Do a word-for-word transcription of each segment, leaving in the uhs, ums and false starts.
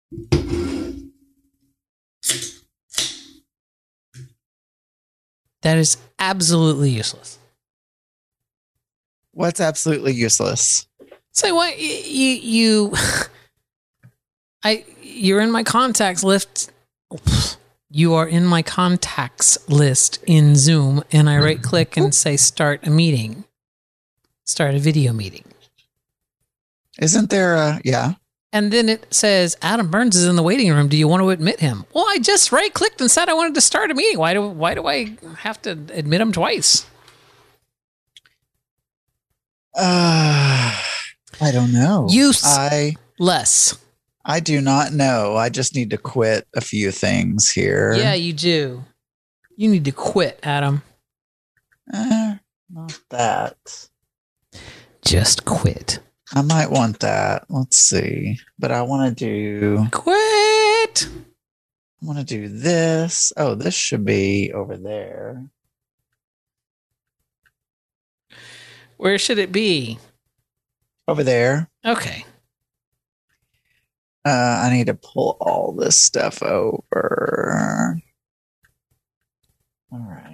That is absolutely useless. What's absolutely useless? Say what you you I you're in my contacts list. You are in my contacts list in Zoom, and I right click and say start a meeting. Start a video meeting. Isn't there a yeah? And then it says Adam Burns is in the waiting room. Do you want to admit him? Well, I just right clicked and said I wanted to start a meeting. Why do why do I have to admit him twice? Uh, I don't know. Use I less. I do not know. I just need to quit a few things here. Yeah, you do. You need to quit, Adam. Uh, not that. Just quit. I might want that. Let's see. But I want to do... Quit! I want to do this. Oh, this should be over there. Where should it be? Over there. Okay. Uh, I need to pull all this stuff over. All right.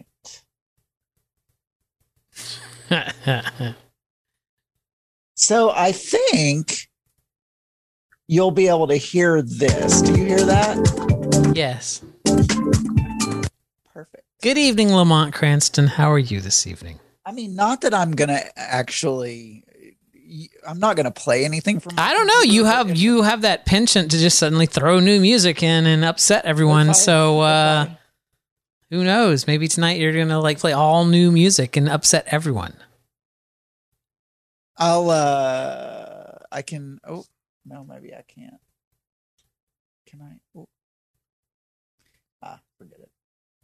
So I think you'll be able to hear this. Do you hear that? Yes. Perfect. Good evening, Lamont Cranston. How are you this evening? I mean, not that I'm going to actually... I'm not going to play anything from. I don't know. You have you have that penchant to just suddenly throw new music in and upset everyone. Okay. So uh, okay. Who knows? Maybe tonight you're going to like play all new music and upset everyone. I'll. Uh, I can. Oh no, maybe I can't. Can I? Oh. Ah, forget it.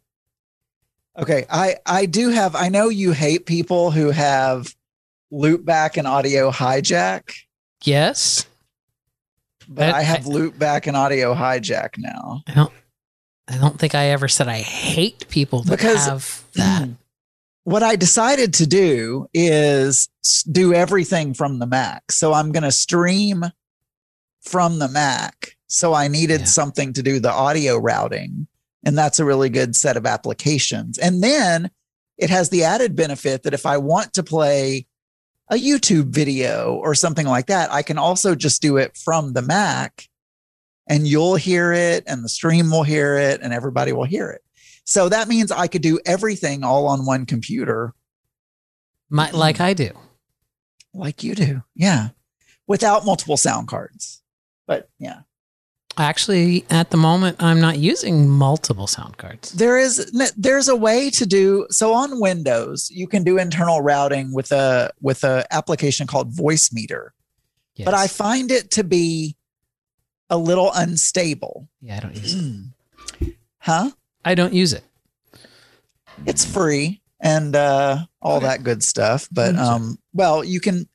Okay, I I do have. I know you hate people who have loop back and audio hijack. Yes. But I, I have I, loop back and audio hijack now. I don't I don't think I ever said I hate people that because have that. What I decided to do is do everything from the Mac. So I'm going to stream from the Mac. So I needed yeah. something to do the audio routing. And that's a really good set of applications. And then it has the added benefit that if I want to play a YouTube video or something like that, I can also just do it from the Mac and you'll hear it and the stream will hear it and everybody will hear it. So that means I could do everything all on one computer. My, like I do. Like you do. Yeah. Without multiple sound cards. But yeah. Actually, at the moment, I'm not using multiple sound cards. There is, there's a way to do, so on Windows, you can do internal routing with a, with a application called Voicemeeter. Yes. But I find it to be a little unstable. Yeah, I don't use it. Huh? I don't use it. It's free and uh, all okay. that good stuff. But, um, well, you can,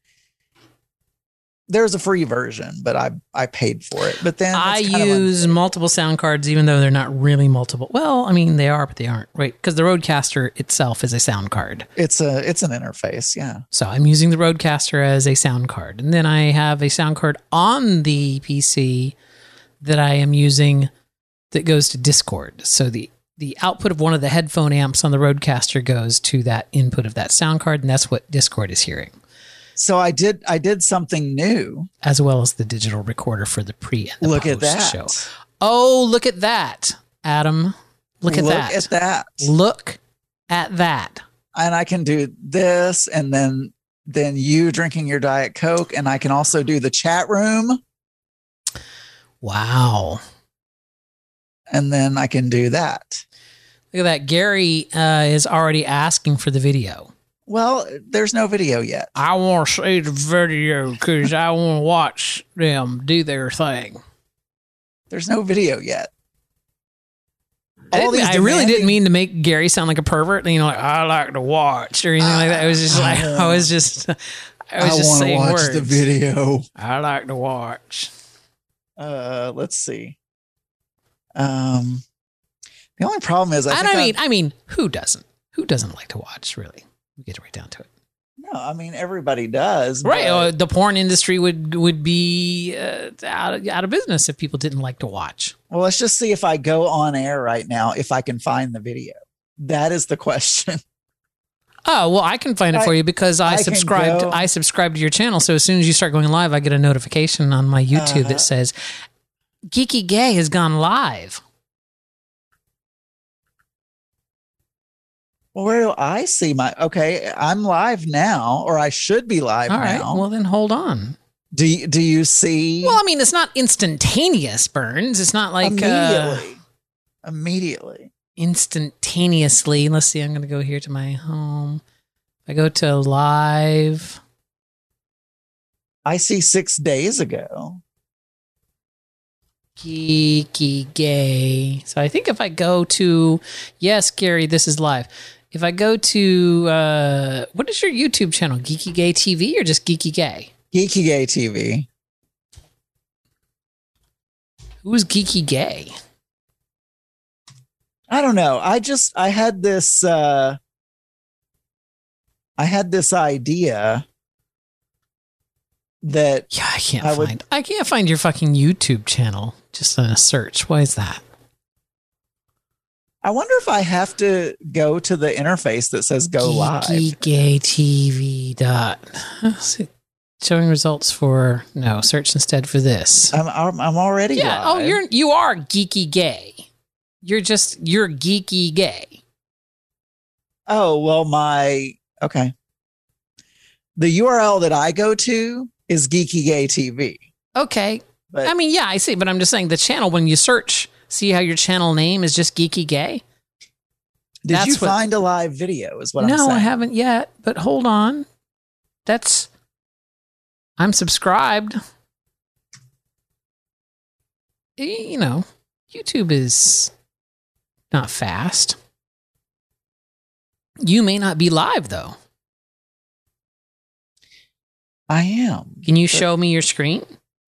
there's a free version, but I I paid for it. But then I use multiple sound cards, even though they're not really multiple. Well, I mean, they are, but they aren't, right? Because the Rodecaster itself is a sound card. It's a it's an interface, yeah. So I'm using the Rodecaster as a sound card, and then I have a sound card on the P C that I am using that goes to Discord. So the the output of one of the headphone amps on the Rodecaster goes to that input of that sound card, and that's what Discord is hearing. So I did I did something new. As well as the digital recorder for the pre and the look post at that. show. Oh, look at that, Adam. Look at look that. Look at that. Look at that. And I can do this and then then you drinking your Diet Coke, and I can also do the chat room. Wow. And then I can do that. Look at that. Gary uh, is already asking for the video. Well, there's no video yet. I want to see the video because I want to watch them do their thing. There's no video yet. All these I demanding- really didn't mean to make Gary sound like a pervert. You know, like I like to watch or anything uh, like that. It was just like I was just, I was I just saying watch words. The video. I like to watch. Uh, let's see. Um, the only problem is I, I think I mean, I've- I mean, who doesn't? Who doesn't like to watch? Really, we get right down to it. No, I mean everybody does. Right. but- Uh, the porn industry would would be uh, out, of, out of business if people didn't like to watch. Well, let's just see if I go on air right now, if I can find the video. That is the question. Oh, well, I can find it I- for you because I, I can subscribed go- I subscribed to your channel. So as soon as you start going live, I get a notification on my YouTube Uh-huh. that says Geeky Gay has gone live. Well, where do I see my? Okay, I'm live now, or I should be live All right. now. Well, then hold on. do you, do you see Well, I mean, it's not instantaneous, Burns. It's not like uh, immediately? Immediately. instantaneously. Let's see. I'm going to go here to my home. I go to live. I see six days ago. Geeky Gay. So I think if I go to, yes, Gary, this is live. If I go to, uh, what is your YouTube channel? Geeky Gay T V or just Geeky Gay? Geeky Gay T V. Who's Geeky Gay? I don't know. I just I had this uh I had this idea that Yeah, I can't I would- find. I can't find your fucking YouTube channel just in a search. Why is that? I wonder if I have to go to the interface that says go live. Geeky Gay T V dot. Showing results for no. Search instead for this. I'm I'm, I'm already Yeah. live. Oh, you're you are geeky gay. You're just you're geeky gay. Oh, well, my okay. The U R L that I go to is Geeky Gay T V. Okay. But I mean, yeah, I see, but I'm just saying the channel when you search, see how your channel name is just geeky gay? did that's you what- find a live video? Is what I'm saying. No, I haven't yet, but hold on. That's I'm subscribed. Y- You know, YouTube is not fast. You may not be live though. I am. Can you show me your screen?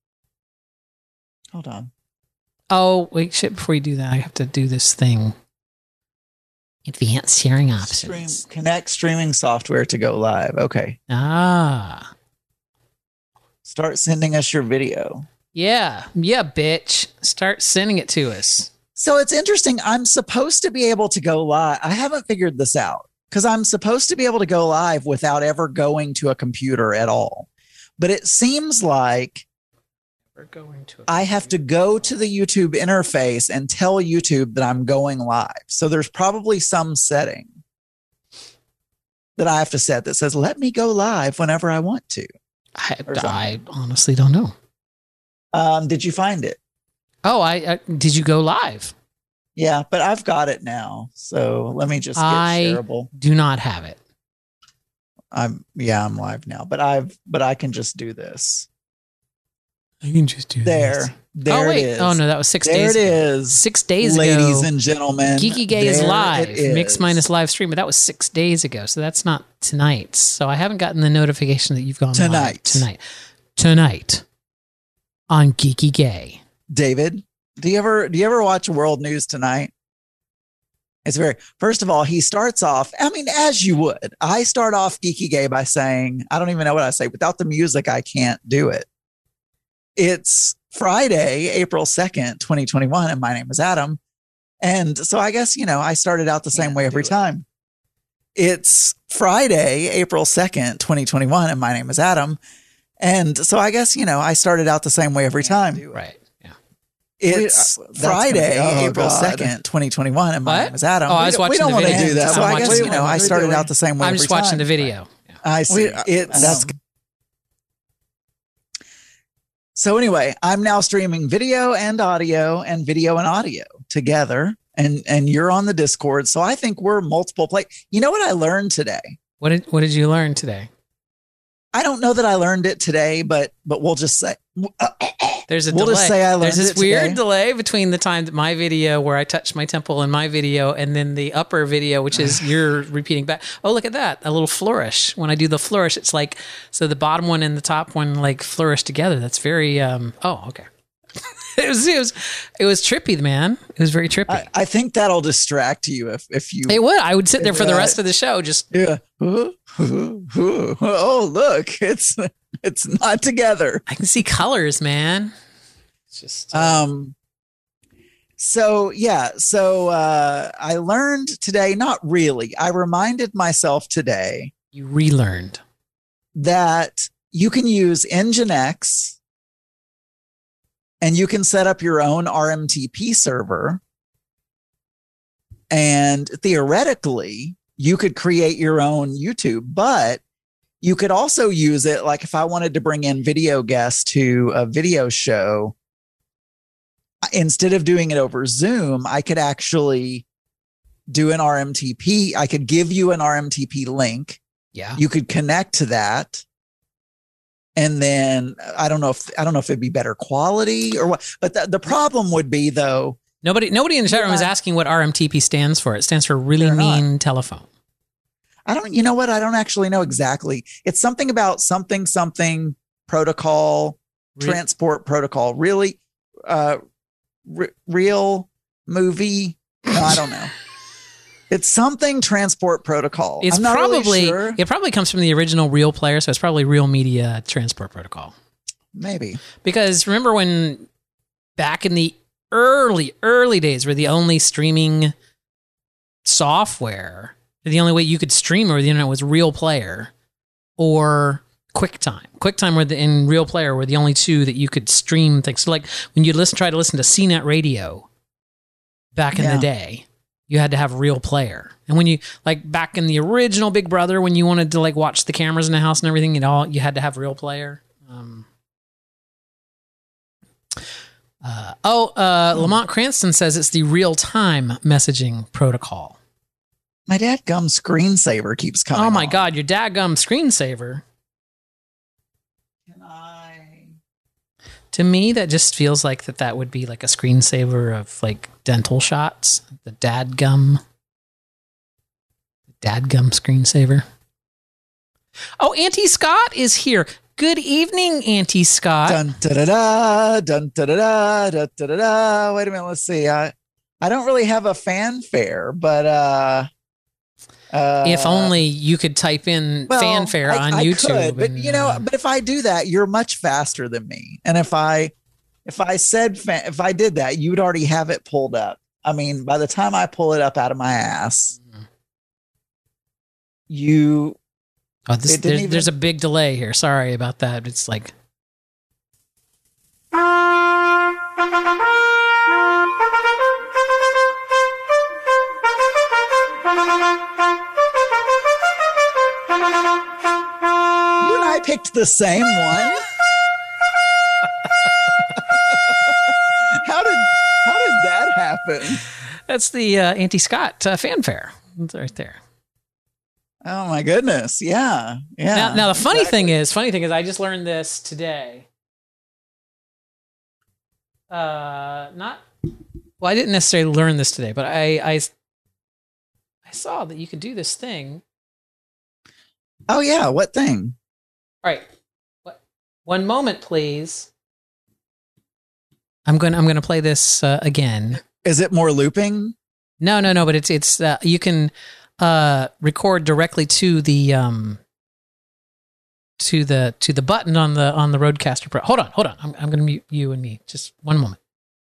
Hold on. Oh, wait, shit, before you do that, I have to do this thing. Advanced sharing Stream, options. connect streaming software to go live. Okay. Ah. Start sending us your video. Yeah. Yeah, bitch. Start sending it to us. So it's interesting. I'm supposed to be able to go live. I haven't figured this out because I'm supposed to be able to go live without ever going to a computer at all. But it seems like We're going to I have to go to the YouTube interface and tell YouTube that I'm going live. So there's probably some setting that I have to set that says, let me go live whenever I want to. I, or something. I honestly don't know. Um, did you find it? Oh, I, I did you go live? Yeah, but I've got it now. So let me just get I- shareable. Do not have it. I'm yeah, I'm live now, but I've but I can just do this. I can just do There. There oh, wait. it is. Oh, no, that was six there days it ago. is. Six days ladies ago. and gentlemen. Geeky Gay is there live. it Mix is. minus live stream, but that was six days ago. So that's not tonight. So I haven't gotten the notification that you've gone live Tonight. tonight. Tonight on Geeky Gay. David, do you ever do you ever watch World News Tonight? It's very first of all, he starts off, I mean, as you would. I start off Geeky Gay by saying, I don't even know what I say. Without the music, I can't do it. It's Friday, April second, twenty twenty-one, and my name is Adam. And so I guess, you know, I started out the same Can't way every do it. time. It's Friday, April second, twenty twenty-one, and my name is Adam. And so I guess, you know, I started out the same way every time. Right. Yeah. It's We- uh, that's gonna Friday, be- oh, April God. second, twenty twenty-one, and my What? name is Adam. Oh, I We was don't- we watching don't the want to video. do that. I'm So I watching guess, the you know, video. I started What are we out the same way I'm every just watching time. the video. Yeah. I see. We- uh, it's that's so anyway, I'm now streaming video and audio and video and audio together. And and you're on the Discord. So I think we're multiple play. You know what I learned today? What did What did you learn today? I don't know that I learned it today, but but we'll just say There's a We'll delay. just say I learned There's this it weird today. delay between the time that my video where I touched my temple in my video and then the upper video, which is you're repeating back. Oh, look at that. A little flourish. When I do the flourish, it's like, so the bottom one and the top one like flourish together. That's very, um, oh, okay. was, it was it was trippy, man. It was very trippy. I, I think that'll distract you if if you. It would. I would sit there for the rest of the show. Just yeah. Oh, look, it's it's not together. I can see colors, man. It's just uh, um. So yeah, so uh, I learned today. Not really. I reminded myself today. You relearned that you can use Nginx. And you can set up your own R M T P server. And theoretically, you could create your own YouTube, but you could also use it. Like if I wanted to bring in video guests to a video show, instead of doing it over Zoom, I could actually do an R M T P. I could give you an R M T P link. Yeah. You could connect to that. And then I don't know if I don't know if it'd be better quality or what, but the, the problem would be though. Nobody, nobody in the chat room is asking what R M T P stands for. It stands for really mean not. telephone. I don't, you know what? I don't actually know exactly. It's something about something, something protocol, Re- transport protocol, really, uh, re- real movie. No, I don't know. It's something transport protocol. It's I'm not probably really sure. It probably comes from the original Real Player, so it's probably Real Media Transport Protocol. Maybe. Because remember when back in the early, early days where the only streaming software, the only way you could stream over the internet was Real Player or QuickTime. QuickTime were the, and Real Player were the only two that you could stream things. So like when you listen, try to listen to C net radio back in yeah. the day, you had to have Real Player. And when you, like back in the original Big Brother, when you wanted to like watch the cameras in the house and everything, you know, you had to have Real Player. Um, uh, oh, uh, hmm. Lamont Cranston says it's the real-time messaging protocol. My dadgum screensaver keeps coming Oh my on. God, your dadgum screensaver. Can I? To me, that just feels like that that would be like a screensaver of like dental shots. The dadgum. Dadgum screensaver. Oh, Auntie Scott is here. Good evening, Auntie Scott. Dun da da da dun da da da da da da da. Wait a minute, let's see. I I don't really have a fanfare, but uh, uh if only you could type in well, fanfare I, on I YouTube. Could, but and, you know, uh, but if I do that, you're much faster than me. And if I if I said fan, if I did that, you'd already have it pulled up. I mean, by the time I pull it up out of my ass, mm-hmm. you. Oh, this, there's, even... there's a big delay here. Sorry about that. It's like. You and I picked the same one. how did how did that happen? That's the uh, Auntie Scott uh, fanfare. It's right there. Oh my goodness. Yeah. Yeah. Now, now the funny exactly. thing is, funny thing is I just learned this today. Uh, not, well, I didn't necessarily learn this today, but I, I, I saw that you could do this thing. Oh yeah. What thing? All right. What, one moment, please. I'm going, I'm going to play this uh, again. Is it more looping? No, no, no, but it's, it's, uh, you can, Uh, record directly to the um, to the to the button on the on the Rodecaster Pro. Hold on, hold on. I'm I'm going to mute you and me. Just one moment.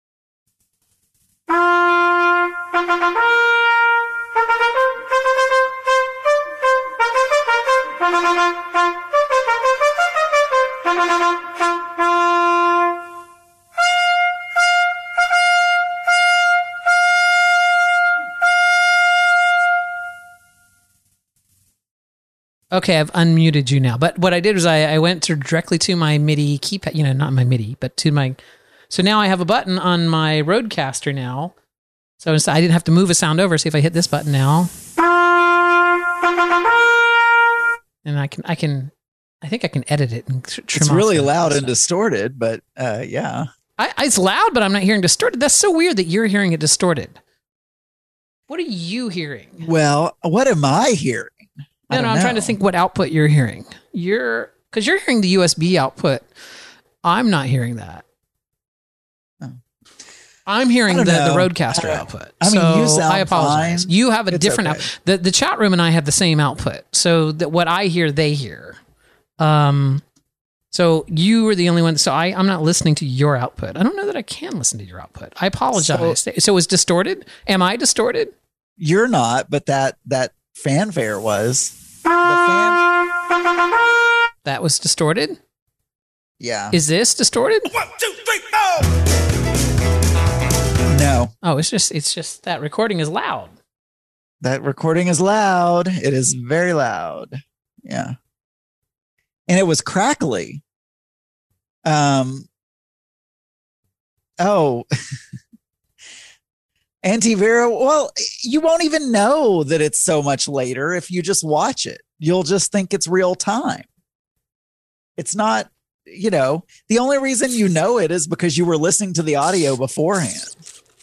Okay, I've unmuted you now. But what I did was I, I went to directly to my MIDI keypad, you know, not my MIDI, but to my, so now I have a button on my Rodecaster now. So I didn't have to move a sound over. See if I hit this button now. And I can, I can, I think I can edit it and trim It's really off loud and distorted, but uh, yeah. I, it's loud, but I'm not hearing distorted. That's so weird that you're hearing it distorted. What are you hearing? Well, what am I hearing? No, no, I'm know. trying to think what output you're hearing. You're, because you're hearing the U S B output. I'm not hearing that. Oh. I'm hearing the, know. the Rodecaster I output. I mean, so you sound I apologize. fine. You have a It's different okay. out. The, the chat room and I have the same output. So that what I hear, they hear. Um, so you were the only one. So I, I'm not listening to your output. I don't know that I can listen to your output. I apologize. So, so it was distorted. Am I distorted? You're not, but that that fanfare was. The fan, That was distorted. yeah. Is this distorted? One, two, three, four. No, Oh, it's just it's just that recording is loud. that recording is loud. It is very loud. Yeah. And it was crackly. Um. Oh. Antivera, well, you won't even know that it's so much later if you just watch it. You'll just think it's real time. It's not, you know, the only reason you know it is because you were listening to the audio beforehand.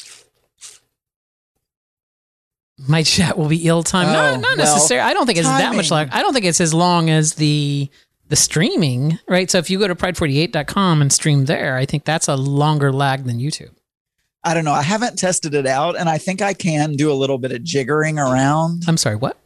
My chat will be ill timed. Oh, no, not well, necessarily. I don't think it's that much timing. long. I don't think it's as long as the the streaming, right? So if you go to pride forty-eight dot com and stream there, I think that's a longer lag than YouTube. I don't know. I haven't tested it out, and I think I can do a little bit of jiggering around, I'm sorry, what?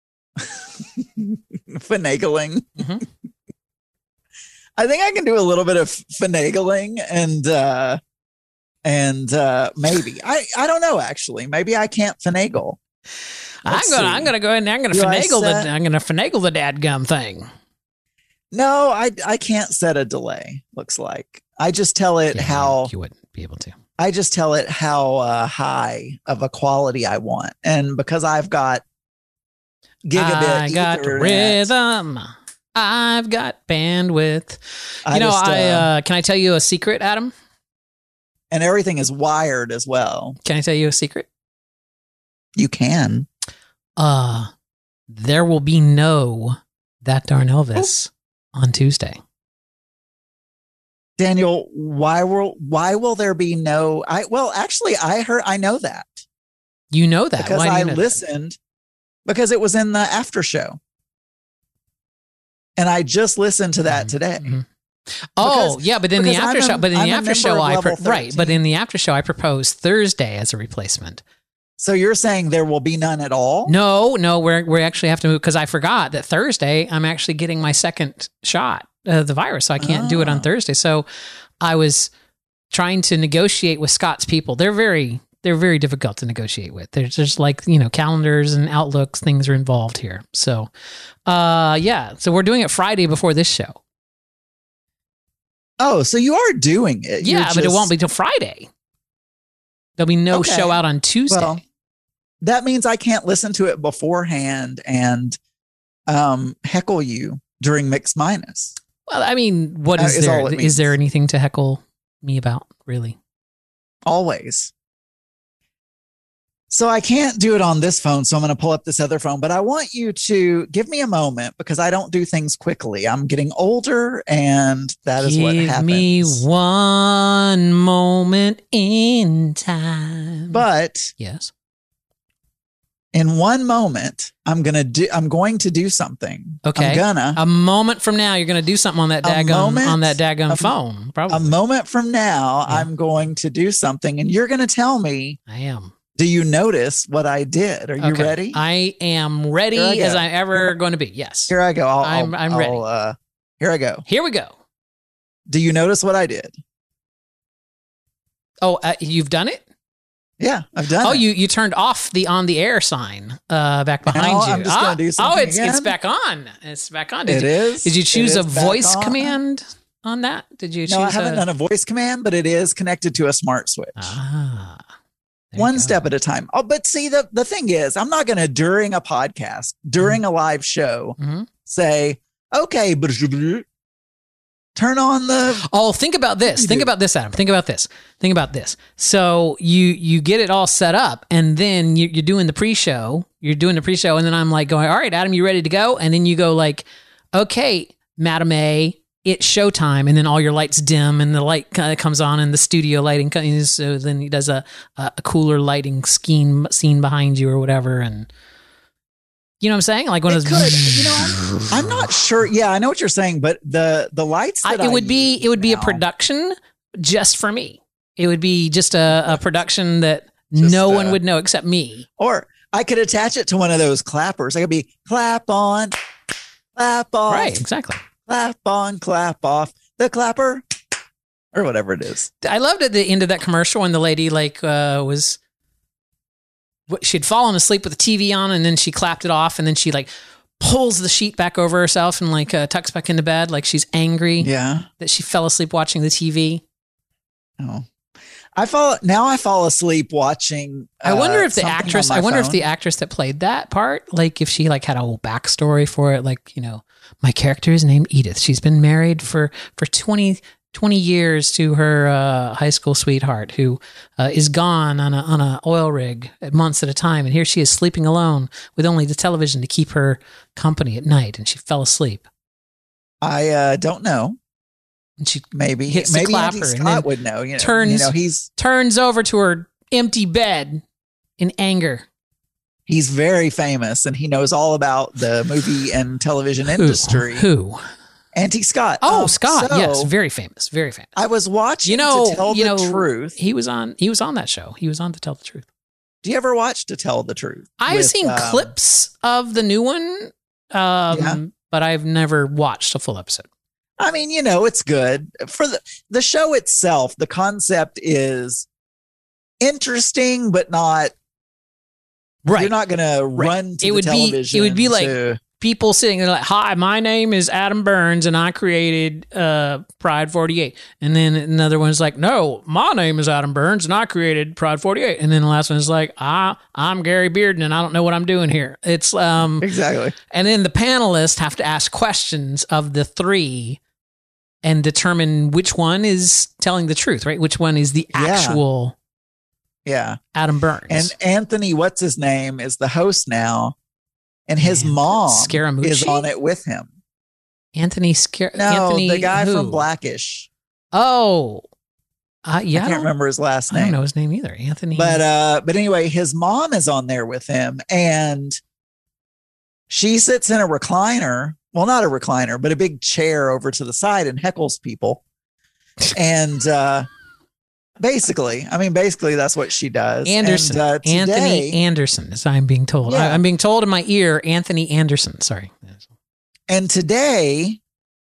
finagling. Mhm. I think I can do a little bit of finagling and uh and uh maybe. I I don't know actually. Maybe I can't finagle. I'm Let's gonna see. I'm gonna go ahead and I'm gonna Do I finagle set- the I'm gonna finagle the dadgum thing. No, I I can't set a delay, looks like. I just tell it Yeah, how you wouldn't be able to. I just tell it how uh, high of a quality I want. And because I've got gigabit I got Ethernet, rhythm. I've got bandwidth. You I know, just, I uh, uh, can I tell you a secret, Adam? and everything is wired as well. Can I tell you a secret? You can. Uh there will be no That Darn Elvis on Tuesday. Daniel, why will why will there be no I well actually I heard I know that You know that because Why do you I know that? listened because it was in the after show. And I just listened to that Mhm, today. mhm. Oh, Because- yeah, but in the because I'm after a- show, but in I'm the a after member show, of I Level pro- right, but thirteen. in the after show, I proposed Thursday as a replacement. So you're saying there will be none at all? No, no, we're we actually have to move because I forgot that Thursday I'm actually getting my second shot of the virus, so I can't do it on Ah. Thursday. So I was trying to negotiate with Scott's people. They're very they're very difficult to negotiate with. There's just like, you know, calendars and outlooks, things are involved here. So, uh, yeah, so we're doing it Friday before this show. Oh, so you are doing it. You're Yeah, but it just- won't be till Friday. There'll be no Okay. show out on Tuesday. Well, that means I can't listen to it beforehand and um, heckle you during Mix Minus. Well, I mean, what That is is there? all it Is means. there anything to heckle me about, really? Always. So I can't do it on this phone, so I'm going to pull up this other phone. But I want you to give me a moment because I don't do things quickly. I'm getting older, and that is Give what happens. me one moment in time. But yes, in one moment, I'm gonna do. I'm going to do something. Okay. I'm gonna. a moment from now, you're going to do something on that A daggum moment- on that daggum a- phone. Probably, A moment from now, Yeah. I'm going to do something, and you're going to tell me. I am. Do you notice what I did? Are you Okay. ready? I am ready Here I go. as I'm ever going to be. Yes. Here I go. I'll, I'm- I'll- I'm I'll, ready. Uh, here I go. Here we go. Do you notice what I did? Oh, uh, you've done it. Yeah, I've done Oh, it. you you turned off the on the air sign uh, back behind Now you. I'm just Ah, gonna do oh, something it's it's again. back on. It's back on. Did It you, is. Did you It choose a is back voice on. command on that? Did you choose? No, I haven't a, done a voice command, but it is connected to a smart switch. Ah, there you One go. step at a time. Oh, but see, the, the thing is, I'm not going to, during a podcast, during a live show, Mhm. say, okay, turn on the. Oh, think about this. You Think do. about this, Adam. Think about this. Think about this. So you you get it all set up, and then you, you're doing the pre-show. You're doing the pre-show, and then I'm like going, "All right, Adam, you ready to go?" And then you go like, "Okay, Madam A, it's showtime," and then all your lights dim, and the light kind of comes on, and the studio lighting comes. So then he does a a, a cooler lighting scheme scene behind you or whatever, and you know what I'm saying? Like one It of could, those. you know, I'm, I'm not sure. Yeah, I know what you're saying, but the the lights. I, That it would I be use it would be a now- production just for me. It would be just a, a production that just, no uh, one would know except me. Or I could attach it to one of those clappers. I could be clap on, clap off. Right, exactly. Clap on, clap off. The clapper, or whatever it is. I loved at the end of that commercial when the lady like uh, was, she'd fallen asleep with the T V on, and then she clapped it off, and then she like pulls the sheet back over herself and like uh, tucks back into bed like she's angry. Yeah, that she fell asleep watching the T V. Oh, I fall now. I fall asleep watching. Uh, I wonder if the actress. I wonder phone. if the actress that played that part, like, if she like had a whole backstory for it. Like, you know, my character is named Edith. She's been married for for twenty, twenty years to her uh, high school sweetheart, who uh, is gone on a on a oil rig at months at a time, and here she is sleeping alone with only the television to keep her company at night, and she fell asleep. I uh, don't know. And she maybe hits maybe the clapper Andy and Scott would know. You know, turns you know, he's turns over to her empty bed in anger. He's very famous, and he knows all about the movie and television industry. Who? Who? Auntie Scott. Oh, um, Scott. So yes, very famous. Very famous. I was watching. You know, To Tell you the know, Truth. He was on. He was on that show. He was on To Tell the Truth. Do you ever watch To Tell the Truth? I've with, seen um, clips of the new one, um, yeah. but I've never watched a full episode. I mean, you know, it's good for the the show itself. The concept is interesting, but not right. You're not going to run to it the would television. Be, it would be like to, people sitting there like, "Hi, my name is Adam Burns, and I created uh, Pride forty-eight." And then another one's like, "No, my name is Adam Burns, and I created Pride forty-eight." And then the last one is like, "I I'm Gary Bearden, and I don't know what I'm doing here." It's um exactly. And then the panelists have to ask questions of the three and determine which one is telling the truth, right? Which one is the actual yeah, yeah. Adam Burns. And Anthony, what's his name, is the host now. And his Man, mom Scaramucci? is on it with him. Anthony Scar- No, Anthony the guy who? from Blackish. Oh, uh, yeah. I can't remember his last name. I don't know his name either. Anthony. But uh, but anyway, his mom is on there with him, and she sits in a recliner. Well, not a recliner, but a big chair over to the side and heckles people. And uh, basically, I mean, basically that's what she does. Anderson. And, uh, today, Anthony Anderson, as I'm being told. Yeah. I, I'm being told in my ear, Anthony Anderson. Sorry. And today,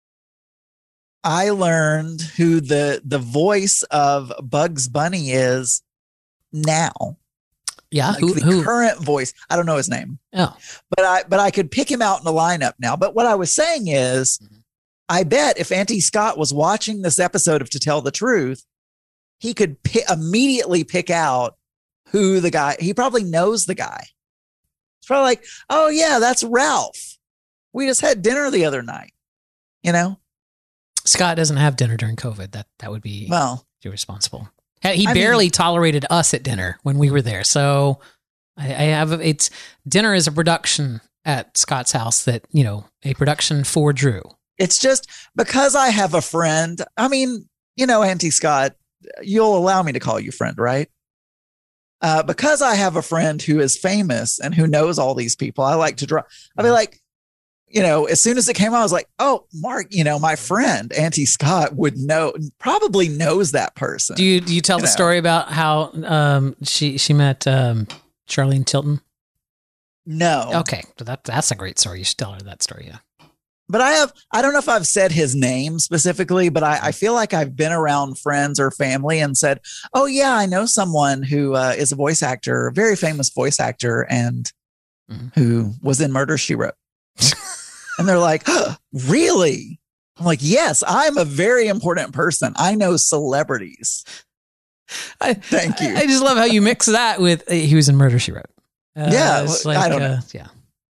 I learned who the the voice of Bugs Bunny is now. Yeah, like who, the who? current voice. I don't know his name. Oh, but I but I could pick him out in the lineup now. But what I was saying is, I bet if Auntie Scott was watching this episode of To Tell the Truth, he could p- immediately pick out who the guy. He probably knows the guy. It's probably like, oh yeah, that's Ralph. We just had dinner the other night. You know, Scott doesn't have dinner during COVID. That that would be well irresponsible. He I barely mean, tolerated us at dinner when we were there. So I, I have it's dinner is a production at Scott's house that, you know, a production for Drew. It's just because I have a friend. I mean, you know, Auntie Scott, you'll allow me to call you friend, right? Uh, because I have a friend who is famous and who knows all these people, I like to draw. I'll be like, you know, as soon as it came out, I was like, oh, Mark, you know, my friend, Auntie Scott would know, probably knows that person. Do you, do you tell you the know? story about how um, she, she met um, Charlene Tilton? No. Okay. So that, that's a great story. You should tell her that story. Yeah. But I have, I don't know if I've said his name specifically, but I, I feel like I've been around friends or family and said, oh yeah, I know someone who uh, is a voice actor, a very famous voice actor, and mm-hmm. who was in Murder, She Wrote. And they're like, oh, really? I'm like, yes, I'm a very important person. I know celebrities. I, Thank you. I, I just love how you mix that with, uh, he was in Murder, She Wrote. Uh, yeah. It's Well, like, I don't uh, know. Yeah.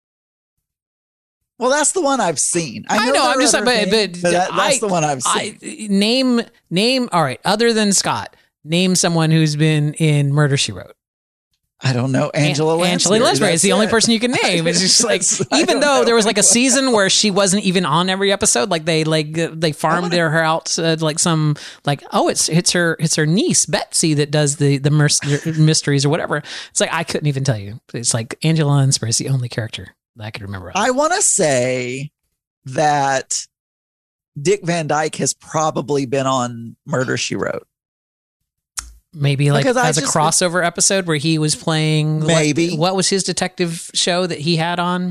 Well, that's the one I've seen. I know, I know I'm just, but, things, but, but that, that's I, the one I've seen. I, name, name, all right, other than Scott, name someone who's been in Murder, She Wrote. I don't know. Angela An- Lansbury. Angela Lansbury is the it. only person you can name. It's just like, even though there was like a season where she wasn't even on every episode, like they like uh, they farmed her out uh, like some like oh it's it's her it's her niece Betsy that does the the mer- mysteries or whatever. It's like I couldn't even tell you. It's like Angela Lansbury is the only character that I could remember. I want to say that Dick Van Dyke has probably been on Murder, She Wrote. Maybe like Because I as a just- crossover episode where he was playing. Maybe. What, what was his detective show that he had on?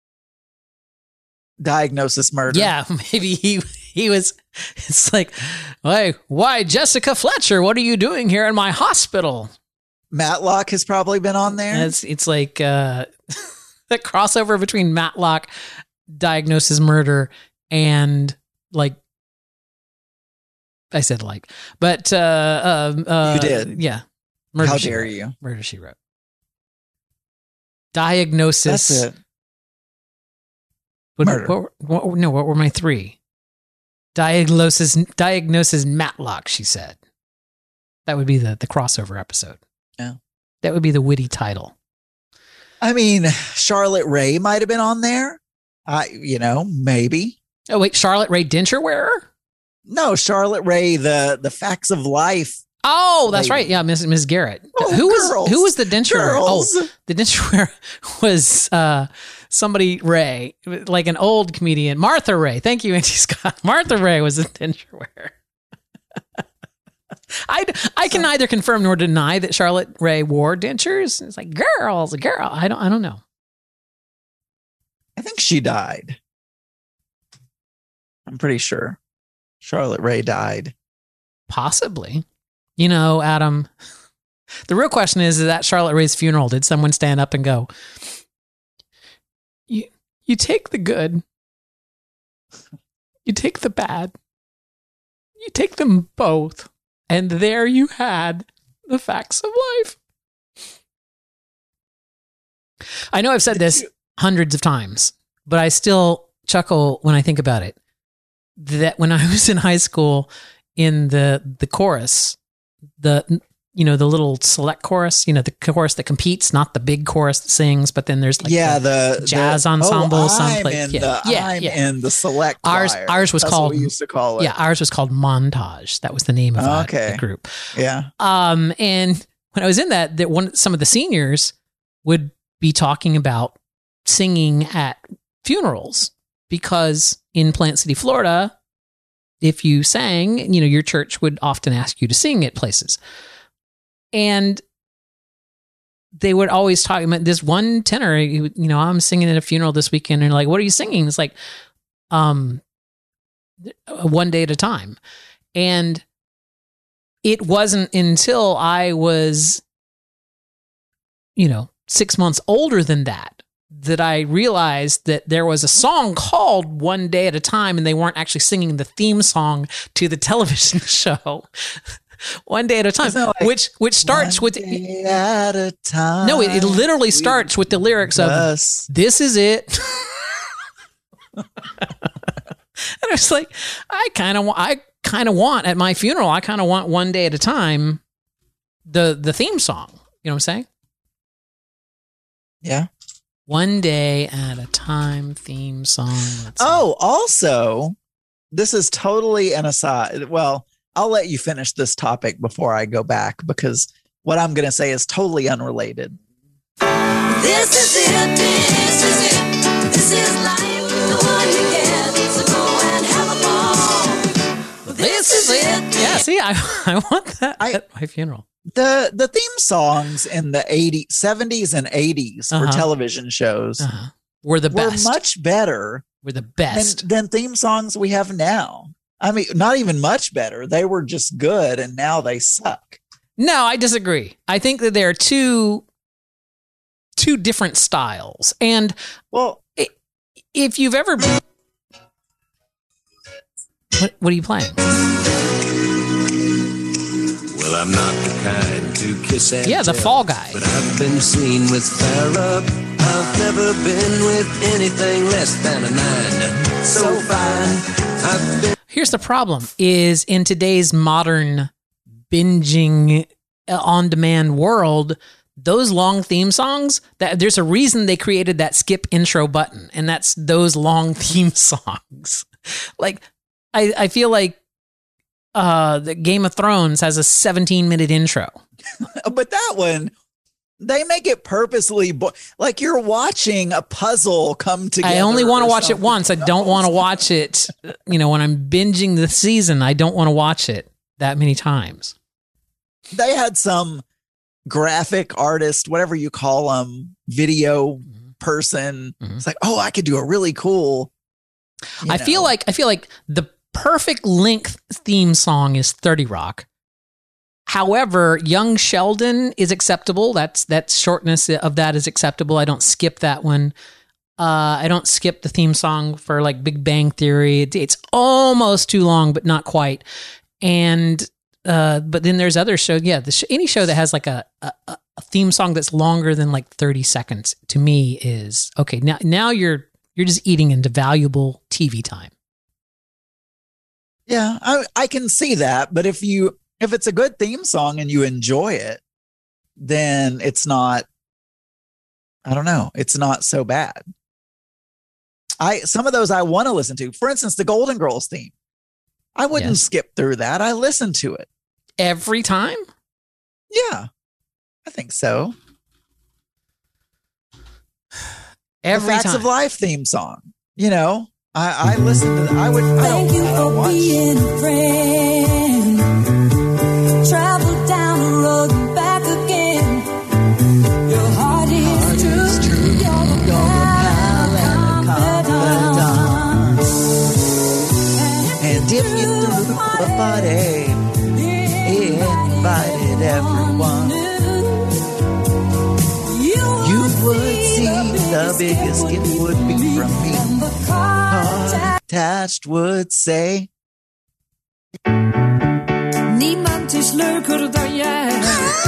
Diagnosis Murder. Yeah, maybe he he was. It's like, why, why, Jessica Fletcher? What are you doing here in my hospital? Matlock has probably been on there. It's it's like uh, that crossover between Matlock, Diagnosis Murder, and like I said, like, but uh, uh, uh You did. yeah. Murder, How She dare Wrote. you? Murder She Wrote. Diagnosis. That's it. What, Murder. What, what, what- no, what were my three? Diagnosis, diagnosis Matlock, she said. That would be the, the crossover episode. Yeah. That would be the witty title. I mean, Charlotte Ray might have been on there. I, you know, maybe. Oh, wait, Charlotte Ray Denture wearer? No, Charlotte Ray, the the Facts of Life. Oh, that's Lady. right. Yeah, Miss Miss Garrett. Oh, who was girls. who was the denture wearer? Oh, Girls. the denture wearer was uh, somebody Ray, like an old comedian. Martha Ray. Thank you, Andy Scott. Martha Ray was the denture wearer. I, I can neither confirm nor deny that Charlotte Ray wore dentures. It's like girls, girl. I don't I don't know. I think she died. I'm pretty sure Charlotte Ray died. Possibly. You know, Adam, the real question is, is at Charlotte Ray's funeral, did someone stand up and go, you, you take the good, you take the bad, you take them both, and there you had the facts of life. I know I've said this hundreds of times, but I still chuckle when I think about it. That when I was in high school in the the chorus, the you know the little select chorus, you know the chorus that competes, not the big chorus that sings, but then there's like yeah, the the jazz the, ensemble, Oh, someplace. I'm in Yeah, the, yeah, I'm yeah. in the select Ours choir. ours was That's called what we used to call it. yeah ours was called Montage. That was the name of uh, Okay. the group. Yeah. Um, and when I was in that, that one some of the seniors would be talking about singing at funerals because in Plant City, Florida, if you sang, you know, your church would often ask you to sing at places. And they would always talk about this one tenor, you know, I'm singing at a funeral this weekend. And like, what are you singing? It's like, um, one day at a time. And it wasn't until I was, you know, six months older than that, that I realized that there was a song called One Day at a Time, and they weren't actually singing the theme song to the television show. One Day at a Time, Like, which which starts one with day at a time. no, it, it literally starts with the lyrics of Us. "This is it." And I was like, I kind of want, I kind of want at my funeral, I kind of want One Day at a Time, the the theme song. You know what I'm saying? Yeah. One Day at a Time theme song. Let's see. Oh, also, this is totally an aside. Well, I'll let you finish this topic before I go back because what I'm going to say is totally unrelated. This is it, this is it, this is life, the one you get, so go and have a ball. This is it. Yeah, see, I, I want that I- at my funeral. The the theme songs in the eighties, seventies and eighties for Uh-huh. television shows Uh-huh. We're the were best. much better We're the than, best. than theme songs we have now. I mean, not even much better. They were just good and now they suck. No, I disagree. I think that there are two two different styles. And Well, if you've ever what, what are you playing? Well, I'm not the kind to kiss and Yeah, the tell, Fall Guy. But I've been seen with Farrah. I've never been with anything less than a nine. So fine, I've been. Here's the problem is in today's modern binging uh, on-demand world, those long theme songs, that there's a reason they created that skip intro button, and that's those long theme songs. Like I, I feel like uh, the Game of Thrones has a seventeen minute intro. but that one, they make it purposely bo- like you're watching a puzzle come together. I only want to or watch it something. once. I don't want to watch it, you know, when I'm binging the season, I don't want to watch it that many times. they had some graphic artist, whatever you call them, video person. Mhm. It's like, oh, I could do a really cool. you I know. feel like I feel like the perfect length theme song is thirty Rock. However, Young Sheldon is acceptable. That's that shortness of that is acceptable. I don't skip that one. Uh, I don't skip the theme song for like Big Bang Theory. It, it's almost too long, but not quite. And uh, but then there's other shows. Yeah, the sh- any show that has like a, a a theme song that's longer than like thirty seconds to me is okay. Now now you're you're just eating into valuable T V time. Yeah, I, I can see that. But if you if it's a good theme song and you enjoy it, then it's not. I don't know. It's not so bad. I some of those I want to listen to. For instance, the Golden Girls theme. I wouldn't Yes. skip through that. I listen to it. Every time? Yeah, I think so. Every the Facts time. of Life theme song. You know, I, I listen to. I would. I Thank don't, you I don't for watch. being a friend. Travel down the road and back again. Your heart is true. You're a pal and a confidant. And if you threw a party, invited everyone, you would see the biggest gift would be from me. Heart attached would say. Niemand is leuker dan jij.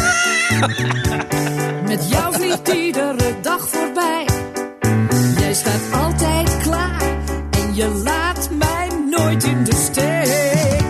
Met jou vliegt iedere dag voorbij. Jij staat altijd klaar en je laat mij nooit in de steek.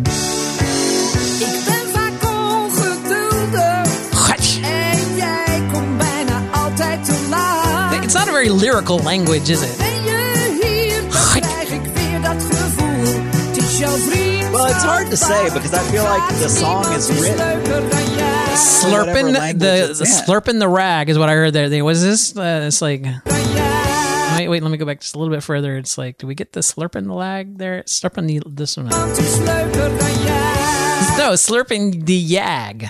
Ik ben vaak ongeduldig en jij komt bijna altijd te laat. It's not a very lyrical language, is it? Ben je hier, dan krijg ik weer dat gevoel. Het is jouw vriend. Well, it's hard to say because I feel like the song is written. Slurping whatever language the, it's the in. slurping the rag is what I heard there. They- Was this? Uh, it's like wait, wait. Let me go back just a little bit further. It's like, do we get the slurping the lag there? Slurping the this one. Het is leuker dan jij. No, slurping the yag.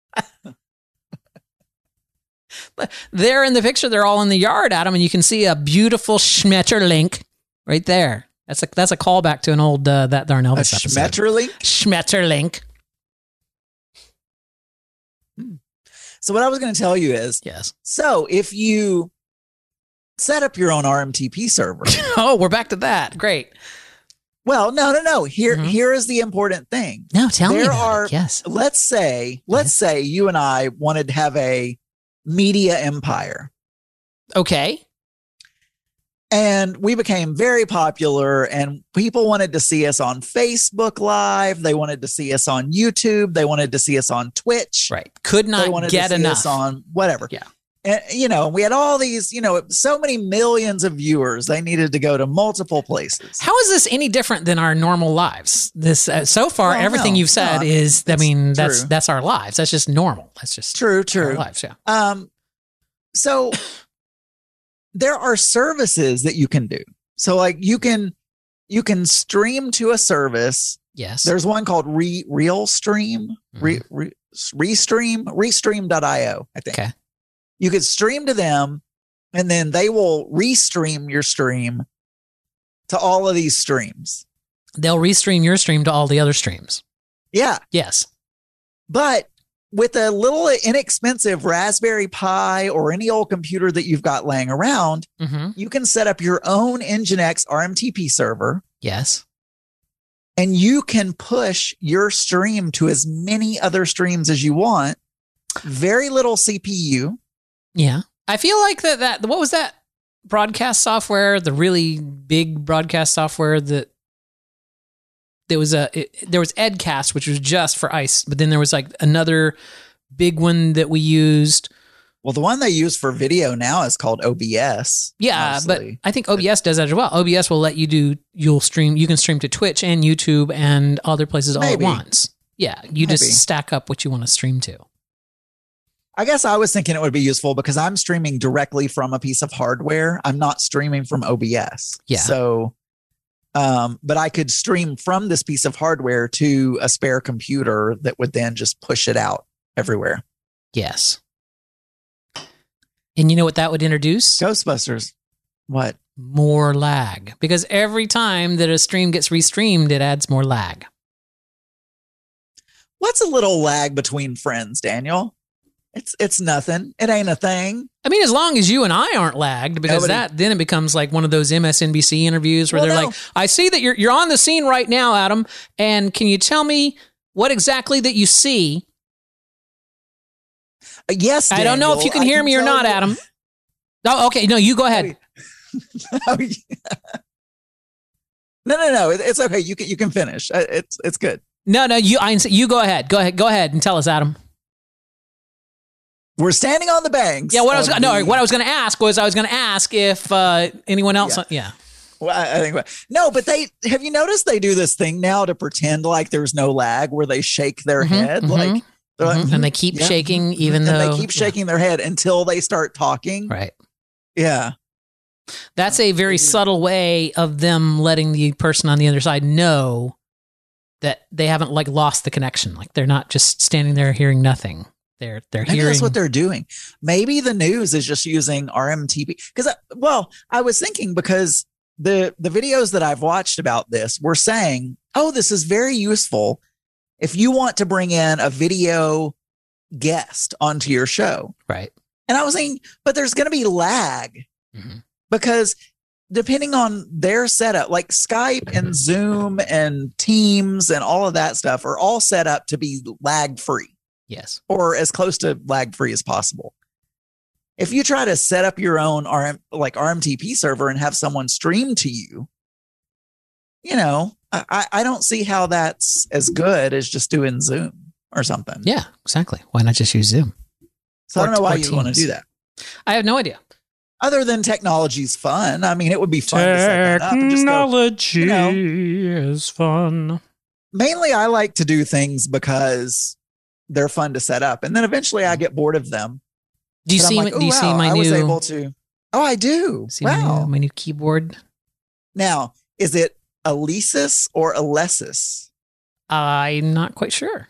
There in the picture, they're all in the yard, Adam, and you can see a beautiful Schmetterlink right there. That's a that's a callback to an old uh, That Darn A Elvis episode. Schmetterling. Schmetterlink. So what I was going to tell you is, Yes. so if you set up your own R M T P server, Oh, we're back to that. Great. well, no, no, no. Here, Mhm. here is the important thing. No, tell me There about are- it. Yes. Let's say, let's say you and I wanted to have a media empire. Okay. And we became very popular, and people wanted to see us on Facebook Live. They wanted to see us on YouTube. They wanted to see us on Twitch. Right. Could They not wanted get to see enough. us on whatever. Yeah. And, you know, we had all these, you know, so many millions of viewers. They needed to go to multiple places. How is this any different than our normal lives? This uh, so far, Well, everything no, you've said no, is. I it's mean, that's true. that's our lives. That's just normal. That's just True, our true. lives. Yeah. Um, so there are services that you can do. So like you can you can stream to a service. Yes. There's one called Re Real Stream, Re, Mm-hmm. Re, Restream, Restream dot io, I think. Okay. You could stream to them, and then they will restream your stream to all of these streams. They'll restream your stream to all the other streams. Yeah. Yes. But with a little inexpensive Raspberry Pi or any old computer that you've got laying around, Mm-hmm. you can set up your own Nginx R M T P server, Yes. and you can push your stream to as many other streams as you want. Very little C P U. Yeah. I feel like that. That what was that broadcast software? The really big broadcast software that there was a it, there was Edcast, which was just for ice, but then there was like another big one that we used. Well, the one they use for video now is called O B S. Yeah, mostly. but I think O B S does that as well. O B S will let you do, you'll stream, you can stream to Twitch and YouTube and other places all Maybe. at once. Yeah, you Maybe. just stack up what you want to stream to. I guess I was thinking it would be useful because I'm streaming directly from a piece of hardware. I'm not streaming from O B S. Yeah. So, um, but I could stream from this piece of hardware to a spare computer that would then just push it out everywhere. Yes. And you know what that would introduce? Ghostbusters. What? More lag. Because every time that a stream gets restreamed, it adds more lag. What's a little lag between friends, Daniel? It's it's nothing. It ain't a thing. I mean, as long as you and I aren't lagged, because Nobody- that then it becomes like one of those M S N B C interviews where Well, they're no. like, I see that you're you're on the scene right now, Adam, and can you tell me what exactly that you see? Uh, yes, I don't know if you can Daniel, I hear me or tell not, you- Adam. Oh, okay. No, you go ahead. Oh, yeah. No, no, no. It, it's okay. You can you can finish. Uh, It's it's good. No, no, you I, you go ahead. Go ahead. Go ahead and tell us, Adam. We're standing on the banks. Yeah, what I was of no, the- what I was going to ask was I was going to ask if uh, anyone else. Yeah. Yeah. Well, I I think no, but they have you noticed they do this thing now to pretend like there's no lag, where they shake their Mhm, head mhm, like, they're like, Mhm. And they keep yeah, shaking, even and though they keep shaking their head until they start talking. Yeah. Right. Yeah, That's a very subtle way of them letting the person on the other side know that they haven't like lost the connection. Like they're not just standing there hearing nothing. They're they're maybe hearing. that's what they're doing. Maybe the news is just using R M T P because, well, I was thinking because the the videos that I've watched about this were saying, oh, this is very useful if you want to bring in a video guest onto your show. Right. And I was thinking, but there's going to be lag Mhm. because depending on their setup, like Skype and Zoom and Teams and all of that stuff are all set up to be lag free Yes. or as close to lag free as possible. If you try to set up your own R M, like R M T P server and have someone stream to you, you know, I, I don't see how that's as good as just doing Zoom or something. Yeah. Exactly. Why not just use Zoom? So I don't know why or you want to Teams. do that. I have no idea. Other than technology's fun. I mean, it would be fun to set that up and just go, Technology you know. is fun. mainly I like to do things because they're fun to set up. And then eventually I get bored of them. Do you But I'm see? like, my, "Oh, do you see wow, my I new? was able to. Oh, I do. see my Wow. new, my new keyboard? Now, is it Alesis or Alesis? I'm not quite sure.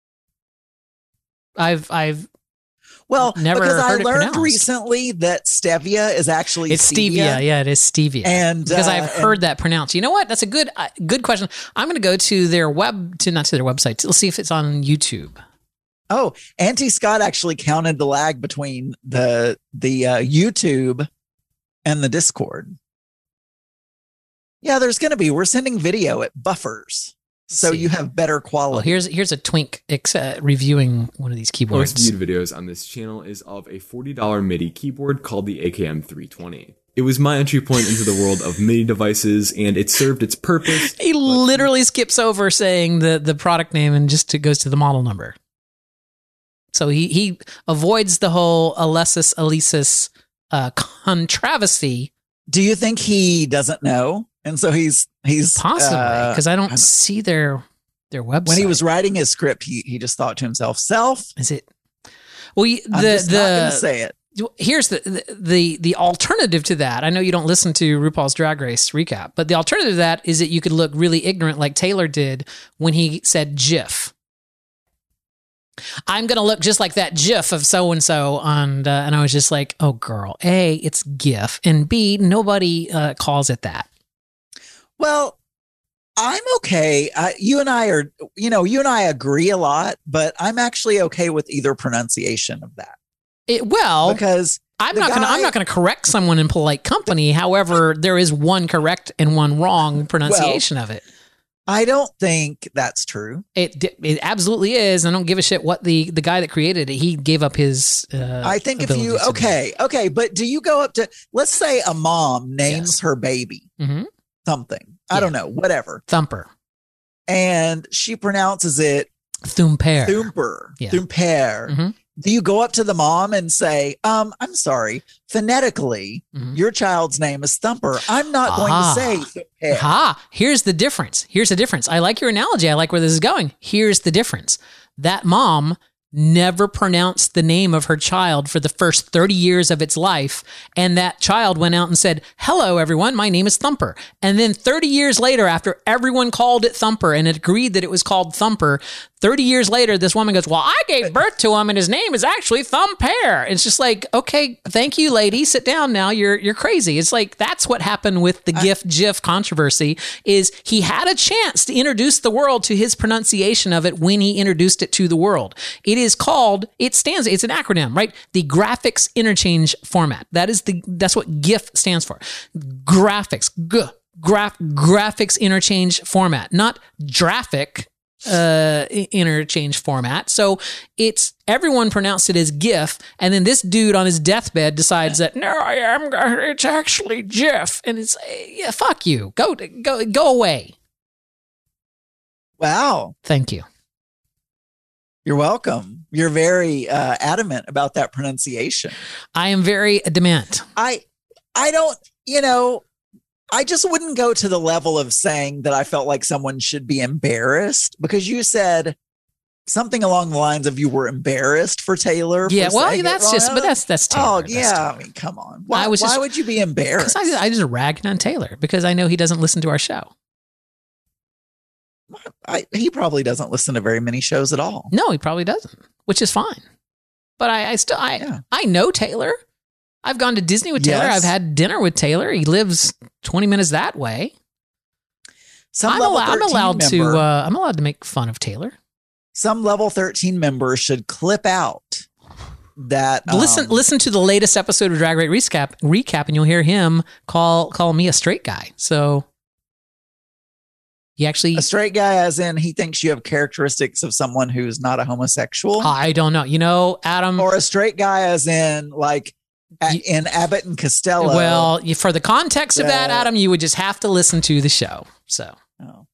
I've I've Well, Never because I heard it learned pronounced. recently that stevia is actually it's stevia. Yeah, it is stevia. And, because uh, I've heard that pronounced. You know what? That's a good uh, good question. I'm going to go to their web to not to their website. Let's see if it's on YouTube. Oh, Auntie Scott actually counted the lag between the the uh, YouTube and the Discord. Yeah, there's going to be. We're sending video at buffers, so see. you have better Well, quality. here's here's a twink ex- uh, reviewing one of these keyboards. Most viewed videos on this channel is of a forty dollars MIDI keyboard called the A K M three twenty. It was my entry point into the world of MIDI devices, and it served its purpose. He literally skips over saying the the product name and just to, goes to the model number. So he he avoids the whole Alesis Alesis uh, controversy. Do you think he doesn't know? And so he's he's Possibly, uh, because I don't I'm- see their their website. when he was writing his script, he he just thought to himself, "Self." is it? Well, you- I'm the just not going the to say it. here's the, the the the alternative to that. I know you don't listen to RuPaul's Drag Race recap, but the alternative to that is that you could look really ignorant, like Taylor did when he said GIF. I'm gonna look just like that GIF of so and so, and uh, and I was just like, oh girl, A, it's GIF, and B, nobody uh, calls it that. Well, I'm okay. I, you and I are, you know, you and I agree a lot, but I'm actually okay with either pronunciation of that It, well, because I'm the not gonna I'm guy- not gonna correct someone in polite company. However, there is one correct and one wrong pronunciation of it. I don't think that's true. It it absolutely is. I don't give a shit what the the guy that created it. He gave up his. Uh, I think if you, abilities to do okay, okay, but do you go up to, let's say a mom names Yes. her baby it. Mhm. something, I Yeah. don't know, whatever, Thumper, and she pronounces it Thumper. Thumper, Yeah. Thumper. Mhm. Do you go up to the mom and say, um, I'm sorry, phonetically, Mhm. your child's name is Thumper. I'm not going Ah. to say Thumper. Ha! Here's the difference. Here's the difference. I like your analogy. I like where this is going. Here's the difference. That mom never pronounced the name of her child for the first thirty years of its life. And that child went out and said, hello, everyone. My name is Thumper. And then thirty years later, after everyone called it Thumper and agreed that it was called Thumper, thirty years later, this woman goes, well, I gave birth to him and his name is actually Thumb Pear. It's just like, okay, thank you, lady. Sit down now. You're you're crazy. It's like, that's what happened with the GIF GIF controversy, is he had a chance to introduce the world to his pronunciation of it when he introduced it to the world. It is called, it stands, it's an acronym, right? The Graphics Interchange Format. That is the, that's what GIF stands for. Graphics, G, graph, graphics interchange format, not graphic uh, interchange format. So it's, everyone pronounced it as GIF, and then this dude on his deathbed decides that, no, I am, it's actually GIF. And it's, yeah, fuck you. Go, go, go away. Wow. Thank you. You're welcome. You're very uh, adamant about that pronunciation. I am very dement. I, I don't, you know, I just wouldn't go to the level of saying that I felt like someone should be embarrassed, because you said something along the lines of you were embarrassed for Taylor. Yeah, for well, saying that's it just, wrong. but that's that's Taylor. Oh, That's yeah. Taylor. I mean, come on. Why, I was why just- would you be embarrassed? Because I, I just ragging on Taylor because I know he doesn't listen to our show. I, he probably doesn't listen to very many shows at all. No, he probably doesn't, which is fine. But I, I still, I, Yeah. I know Taylor. I've gone to Disney with Taylor. Yes. I've had dinner with Taylor. He lives twenty minutes that way. Some I'm, level allow, I'm thirteen allowed member, to. Uh, I'm allowed to make fun of Taylor. some level thirteen members should clip out that. listen, um, listen to the latest episode of Drag Race Recap, recap, and you'll hear him call call me a straight guy. So he actually, a straight guy, as in he thinks you have characteristics of someone who's not a homosexual, I don't know. You know, Adam. or a straight guy, as in like a, You- in Abbott and Costello. Well, you- for the context of that, Yeah. Adam, you would just have to listen to the show. So Oh.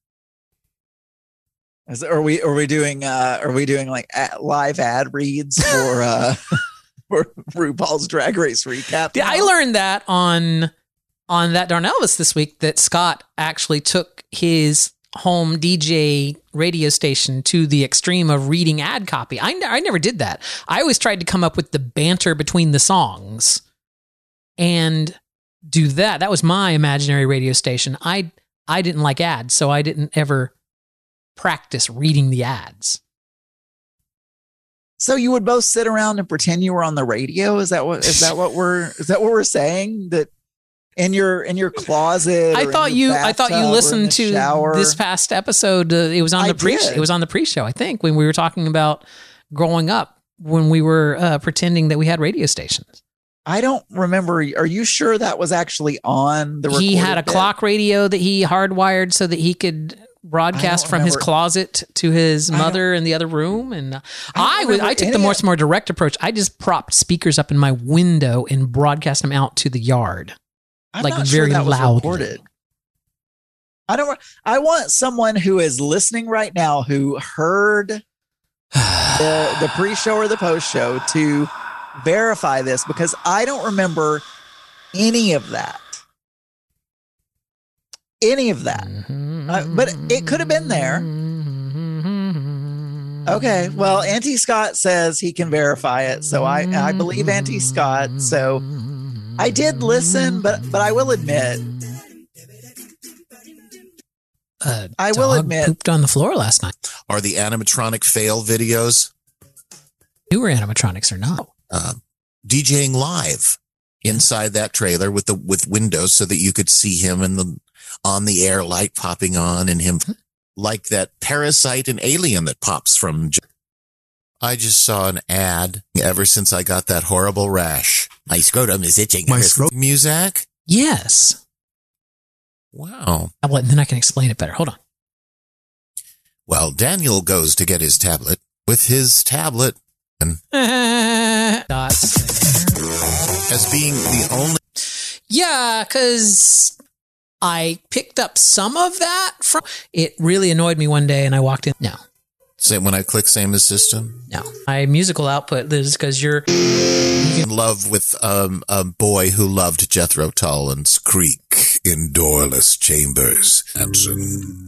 Is, are we are we doing uh are we doing like a, live ad reads for uh for RuPaul's Drag Race recap? yeah, I now? learned that on on that darn Elvis this week that Scott actually took his home D J radio station to the extreme of reading ad copy. I, ne- I never did that. I always tried to come up with the banter between the songs and do that. That was my imaginary radio station. I I didn't like ads, so I didn't ever practice reading the ads. So you would both sit around and pretend you were on the radio? Is that what is that what we're is that what we're saying? That in your in your closet? I or in thought your you. I thought bathtub you or in listened the to shower? this past episode. Uh, it was on I the pre. did. It was on the pre-show. I think when we were talking about growing up when we were uh, pretending that we had radio stations. I don't remember. Are you sure that was actually on the? He had a recorded bit? clock radio that he hardwired so that he could broadcast I don't from his remember. closet to his I don't- mother in the other room. And uh, I I, don't was. remember I took any the more of- more direct approach. I just propped speakers up in my window and broadcast them out to the yard. I'm like not very sure that was loudly. recorded. I don't. I want someone who is listening right now who heard the the pre-show or the post-show to verify this, because I don't remember any of that. Any of that. Uh, but it could have been there. Okay. Well, Auntie Scott says he can verify it, so I I believe Auntie Scott. So I did listen, but but I will admit. Uh, I will dog admit- pooped on the floor last night. Are the animatronic fail videos Newer animatronics or not? uh, DJing live inside that trailer with the with windows so that you could see him and the on the air light popping on and him like that parasite and alien that pops from. J- I just saw an ad ever since I got that horrible rash. My scrotum is itching. My ever scro- since- Muzak? Yes. Wow. Well, then I can explain it better. Hold on. Well, Daniel goes to get his tablet. With his tablet Dots. as being the only Yeah, because I picked up some of that from. It really annoyed me one day, and I walked in. No, say when I click same as system. no. My musical output is because you're. In love with um, a boy who loved Jethro Tull's Creek in Doorless Chambers. Anson.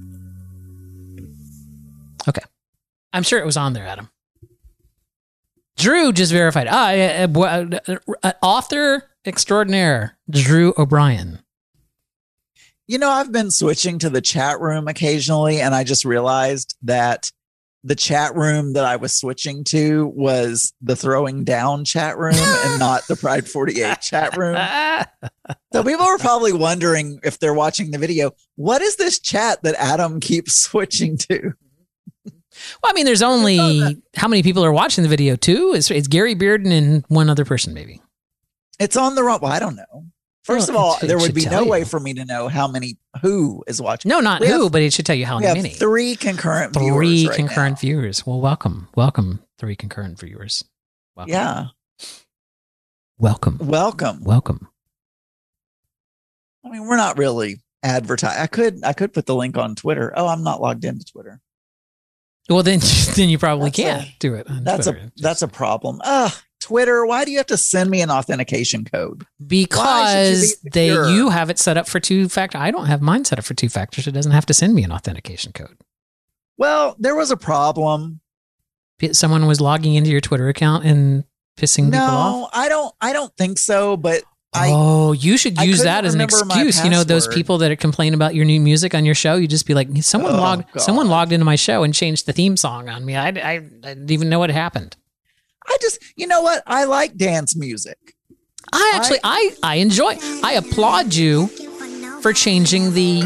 Okay. I'm sure it was on there, Adam. Drew just verified. Ah, uh, uh, uh, author extraordinaire, Drew O'Brien. You know, I've been switching to the chat room occasionally, and I just realized that the chat room that I was switching to was the Throwing Down chat room and not the Pride forty-eight chat room. So people are probably wondering if they're watching the video, what is this chat that Adam keeps switching to? Well, I mean, there's only how many people are watching the video too? It's, it's Gary Bearden and one other person, maybe. It's on the wrong. Well, I don't know. First Well, of all, it- it there would should be tell no way you. for me to know how many who is watching. No, not We who, have- but it should tell you how We have many. three concurrent Three viewers right concurrent now. viewers. Well, welcome, welcome, three concurrent viewers. Welcome. Yeah, welcome, welcome. welcome. I mean, we're not really advertising. I could, I could put the link on Twitter. Oh, I'm not logged into Twitter. Well, then, then you probably That's a- can't do it. On That's Twitter. a that's a problem. Ah, Twitter. Why do you have to send me an authentication code? because be they secure? you have it set up for two factor. I don't have mine set up for two factors. It doesn't have to send me an authentication code. Well, there was a problem. Someone was logging into your Twitter account and pissing people off. No, I don't. I don't think so. But I, oh, you should I use couldn't that as an remember my excuse. You know, those password. people that complain about your new music on your show, you just be like, someone Oh, logged, God. someone logged into my show and changed the theme song on me. I, I, I didn't even know what happened. I just, you know what? I like dance music. I actually, I, I enjoy. I applaud you for changing the.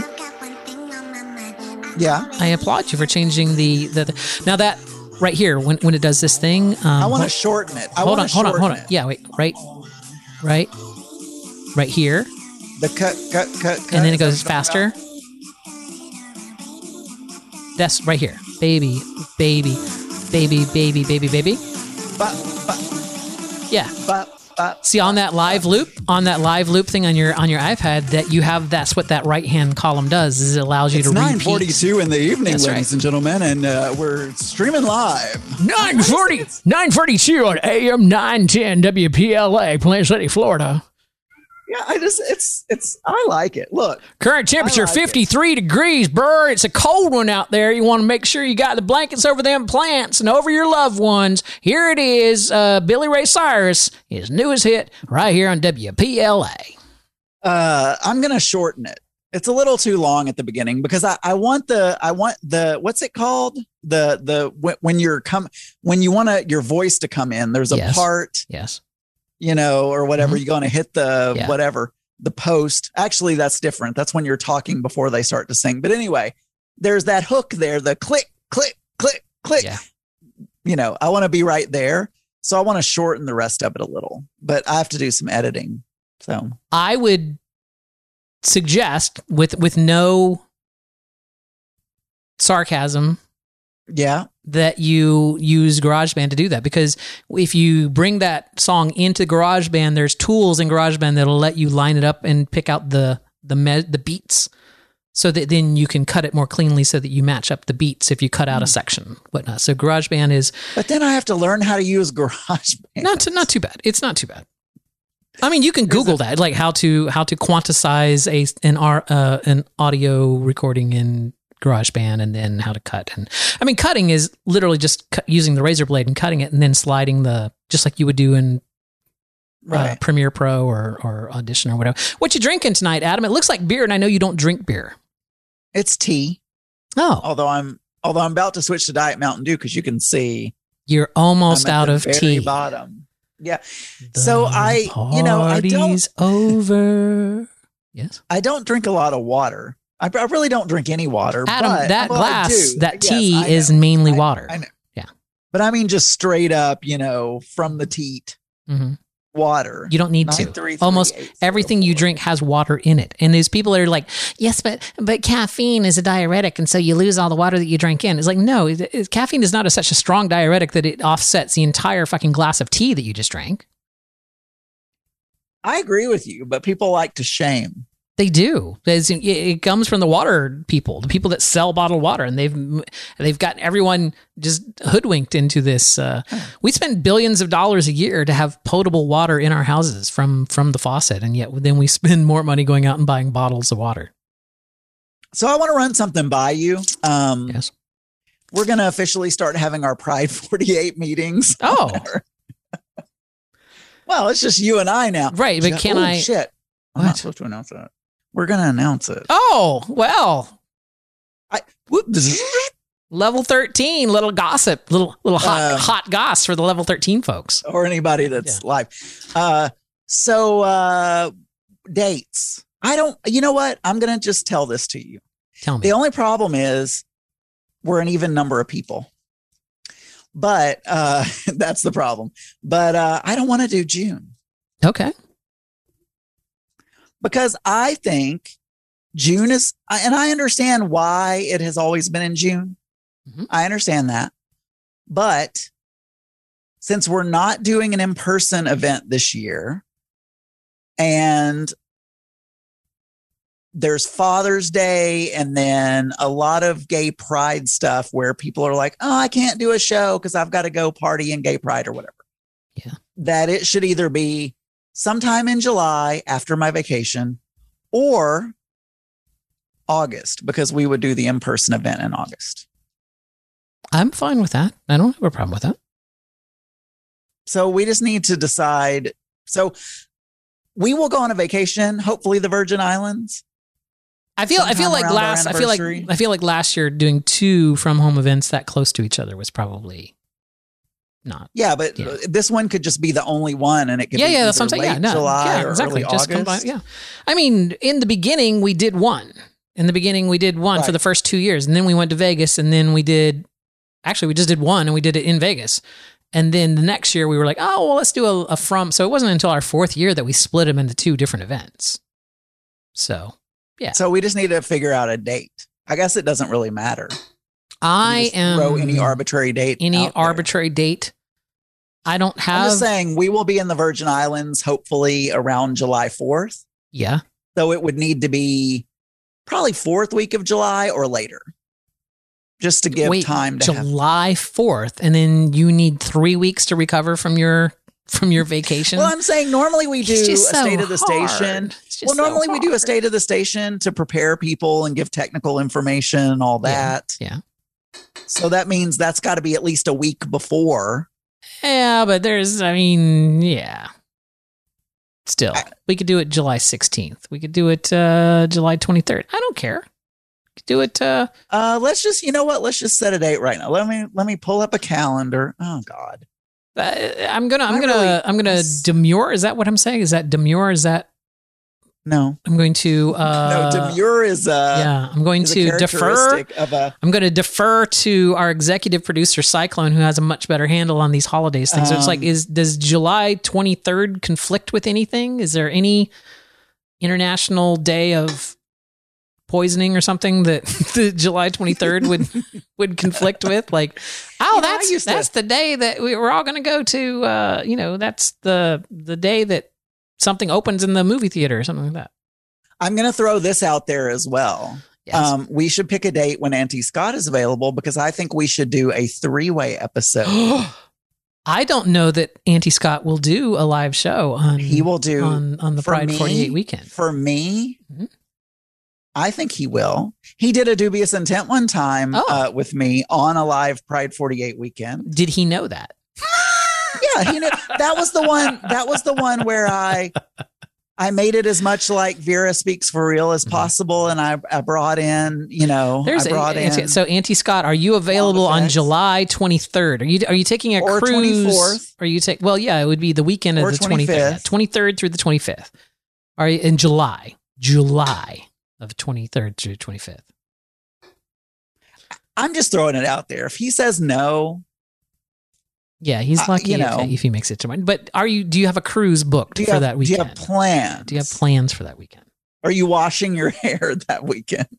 Yeah, I applaud you for changing the the. the now that right here, when when it does this thing, um, I want to hold- shorten it. I hold wanna on, hold on, hold shorten on. it. Yeah, wait, right, right, right here, The cut, cut, cut, cut. and then it is that goes what you're talking faster. That's right here, baby, baby, baby, baby, baby, baby. about? Ba, ba, Yeah. ba, ba. See on that live loop, on that live loop thing on your on your iPad that you have. That's what that right hand column does. Is it allows you It's to nine repeat. forty-two in the evening, That's ladies right. and gentlemen, and uh, we're streaming live. nine forty, nine forty-two on A M nine ten W P L A, Plant City, Florida. Yeah, I just, it's, it's. I like it. Look, Current temperature I like fifty-three degrees, brr. It's a cold one out there. You want to make sure you got the blankets over them plants and over your loved ones. Here it is, uh, Billy Ray Cyrus, his newest hit right here on W P L A. uh, I'm gonna shorten it. It's a little too long at the beginning because I, I want the, I want the, what's it called? The, the when, when you're come when you want to your voice to come in. There's a Yes. part. Yes. You know, or whatever, Mhm. you're going to hit the Yeah. whatever, the post. Actually, that's different. That's when you're talking before they start to sing. But anyway, there's that hook there, the click, click, click, click. Yeah. You know, I want to be right there. So I want to shorten the rest of it a little, but I have to do some editing. So I would suggest with with no sarcasm yeah, that you use GarageBand to do that, because if you bring that song into GarageBand, there's tools in GarageBand that'll let you line it up and pick out the the me- the beats, so that then you can cut it more cleanly, so that you match up the beats if you cut out a section, whatnot. So GarageBand is but then I have to learn how to use GarageBand. not too, not too bad. It's not too bad. I mean, you can Google that, like how to how to quantize a an ar- uh, an audio recording in GarageBand, and then how to cut. And I mean, cutting is literally just cut, using the razor blade and cutting it, and then sliding the, just like you would do in uh, Right. Premiere Pro or or Audition or whatever. What you drinking tonight, Adam? It looks like beer, and I know you don't drink beer. It's tea. Oh, Although I'm although I'm about to switch to Diet Mountain Dew because you can see you're almost I'm at out the of very tea. bottom. Yeah. So I, you know, I don't, Party's over. Yes. I don't drink a lot of water. I, I really don't drink any water. Adam, but, that well, I glass, do. that Yes, tea I is know. mainly I know. water. I know. Yeah. But I mean, just straight up, you know, from the teat hmm water. You don't need to. nine three three Almost eight zero everything you four. drink has water in it. And there's people that are like, yes, but but caffeine is a diuretic, and so you lose all the water that you drank in. It's like, no, it, it- caffeine is not a, such a strong diuretic that it offsets the entire fucking glass of tea that you just drank. I agree with you, but people like to shame. They do. There's- It it comes from the water people, the people that sell bottled water, and they've they've got everyone just hoodwinked into this. Uh, we spend billions of dollars a year to have potable water in our houses from from the faucet, and yet then we spend more money going out and buying bottles of water. So I want to run something by you. Um, Yes. We're going to officially start having our Pride forty-eight meetings. Oh, Well, it's just you and I now. right. But can Oh, I? Shit. I'm What? not supposed to announce that. We're going to announce it. Oh, well. I, whoop, Level thirteen, little gossip, little little hot Um, hot goss for the level thirteen folks. or anybody that's live. Uh, so uh, dates. I don't. You know what? I'm gonna just tell this to you. Tell me. The only problem is we're an even number of people, but uh, that's the problem. But uh, I don't want to do June Okay. because I think June is, and I understand why it has always been in June. Mhm. I understand that. But since we're not doing an in-person event this year, and there's Father's Day and then a lot of gay pride stuff where people are like, oh, I can't do a show because I've got to go party in gay pride or whatever. Yeah. That it should either be sometime in July after my vacation or August, because we would do the in-person event in August. I'm fine with that. I don't have a problem with that. So we just need to decide. So we will go on a vacation, hopefully the Virgin Islands. I feel I feel Sometime like around our last I feel like anniversary. I feel like last year doing two from home events that close to each other was probably not. Yeah, but Yeah. this one could just be the only one, and it could Yeah, be yeah, that's what I'm either saying. Yeah, late no, July yeah, or exactly. early Just August. combine, yeah. I mean, in the beginning we did one. In the beginning we did one for Right. the first two years, and then we went to Vegas, and then we did. Actually, we just did one, and we did it in Vegas. And then the next year we were like, oh, well, let's do a, a from. So it wasn't until our fourth year that we split them into two different events. So yeah, So we just need to figure out a date. I guess it doesn't really matter. You I just am throw any arbitrary date. any out there. arbitrary date. I don't I'm have. just saying we will be in the Virgin Islands hopefully around July fourth. Yeah. So it would need to be probably fourth week of July or later, just to give Wait, time to have. July fourth, and then you need three weeks to recover from your from your vacation. Well, I'm saying normally we do a It's just so state of the hard. station. It's just Well, so normally we do a hard. state of the station to prepare people and give technical information and all that. Yeah. So that means that's got to be at least a week before. Yeah, but there's, I mean, yeah. Still, we could do it July sixteenth. We could do it uh, July twenty-third. I don't care. We could do it. Uh, Uh, let's just, you know what? Let's just set a date right now. Let me let me pull up a calendar. Oh God. uh, I'm gonna, I'm I gonna, really- I'm gonna yes. demure. Is that what I'm saying? Is that demure? Is that No. I'm going to? Uh, no, demure is uh yeah, I'm going is a to defer. characteristic of a I'm going to defer to our executive producer Cyclone, who has a much better handle on these holidays things. so it's like, Um, is does July twenty-third conflict with anything? Is there any international day of poisoning or something that the July twenty-third would would conflict with? Like, oh, You know, I that's used to- that's the day that we we're all going to go to. Uh, you know, that's the the day that something opens in the movie theater or something like that. I'm going to throw this out there as well. Yes. Um, we should pick a date when Auntie Scott is available because I think we should do a three-way episode. I don't know that Auntie Scott will do a live show on He will do on, on the for Pride me- forty-eight weekend. For me, Mhm. I think he will. He did a dubious intent one time Oh. uh, with me on a live Pride forty-eight weekend. Did he know that? Yeah, he knew that was the one. That was the one where I I made it as much like Vera Speaks for Real as possible, and I, I brought in, you know, There's I brought a, in so Auntie Scott, are you available on effects. July twenty-third? Are you are you taking a Or cruise? twenty-fourth. Are you take? Well, yeah, it would be the weekend of Or the twenty-third, twenty-fifth. twenty-third through the twenty-fifth. Are you in July? July of twenty-third through twenty-fifth. I'm just throwing it out there. If he says no, Yeah, he's Uh, lucky you if, know. if he makes it to mine. But are you? Do you have a cruise booked do you for have, that do you weekend? have plans? Do you have plans for that weekend? Are you washing your hair that weekend?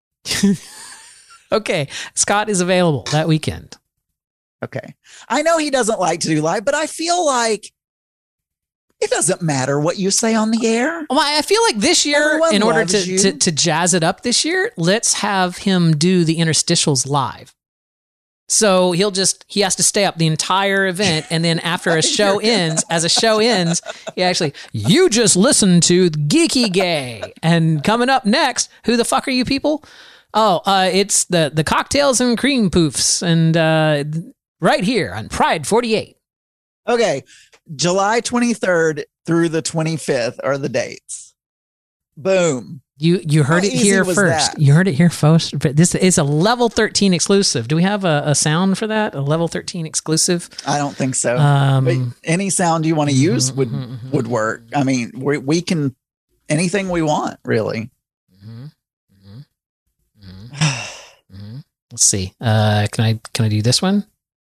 Okay, Scott is available that weekend. Okay. I know he doesn't like to do live, but I feel like it doesn't matter what you say on the air. Well, I feel like this year, Everyone in order to, loves you. to to jazz it up this year, let's have him do the interstitials live. So he'll just he has to stay up the entire event, and then after a show ends, as a show ends, he actually you just listened to Geeky Gay, and coming up next, who the fuck are you people? Oh, uh, it's the the cocktails and cream poofs, and uh, right here on Pride forty-eight. Okay. July twenty-third through the twenty-fifth are the dates. Boom. You you heard How it easy here was first. that? You heard it here first. But this is a level thirteen exclusive. Do we have a, a sound for that? A level thirteen exclusive? I don't think so. Um, but any sound you want to use mhm, would mhm, mhm. would work. I mean, we we can anything we want, really. Mhm, mhm, mhm, mhm. Let's see. Uh, can I can I do this one?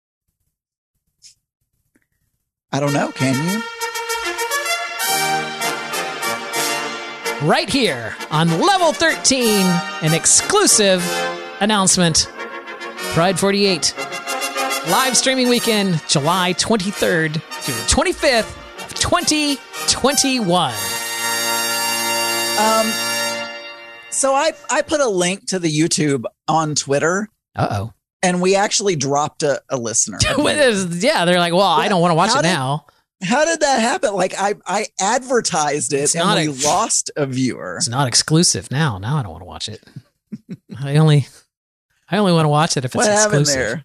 I don't know. Can you? Right here on level thirteen, an exclusive announcement. Pride forty-eight live streaming weekend, July twenty-third through the twenty-fifth of twenty twenty-one. Um. So I I put a link to the YouTube on Twitter, Uh-oh. and we actually dropped a, a listener. What is- yeah, they're like, well, I don't want to watch How it did- now. How did that happen? Like I I advertised it, It's and not we a- lost a viewer. It's not exclusive now. Now I don't want to watch it. I only I only want to watch it if it's What happened exclusive. there?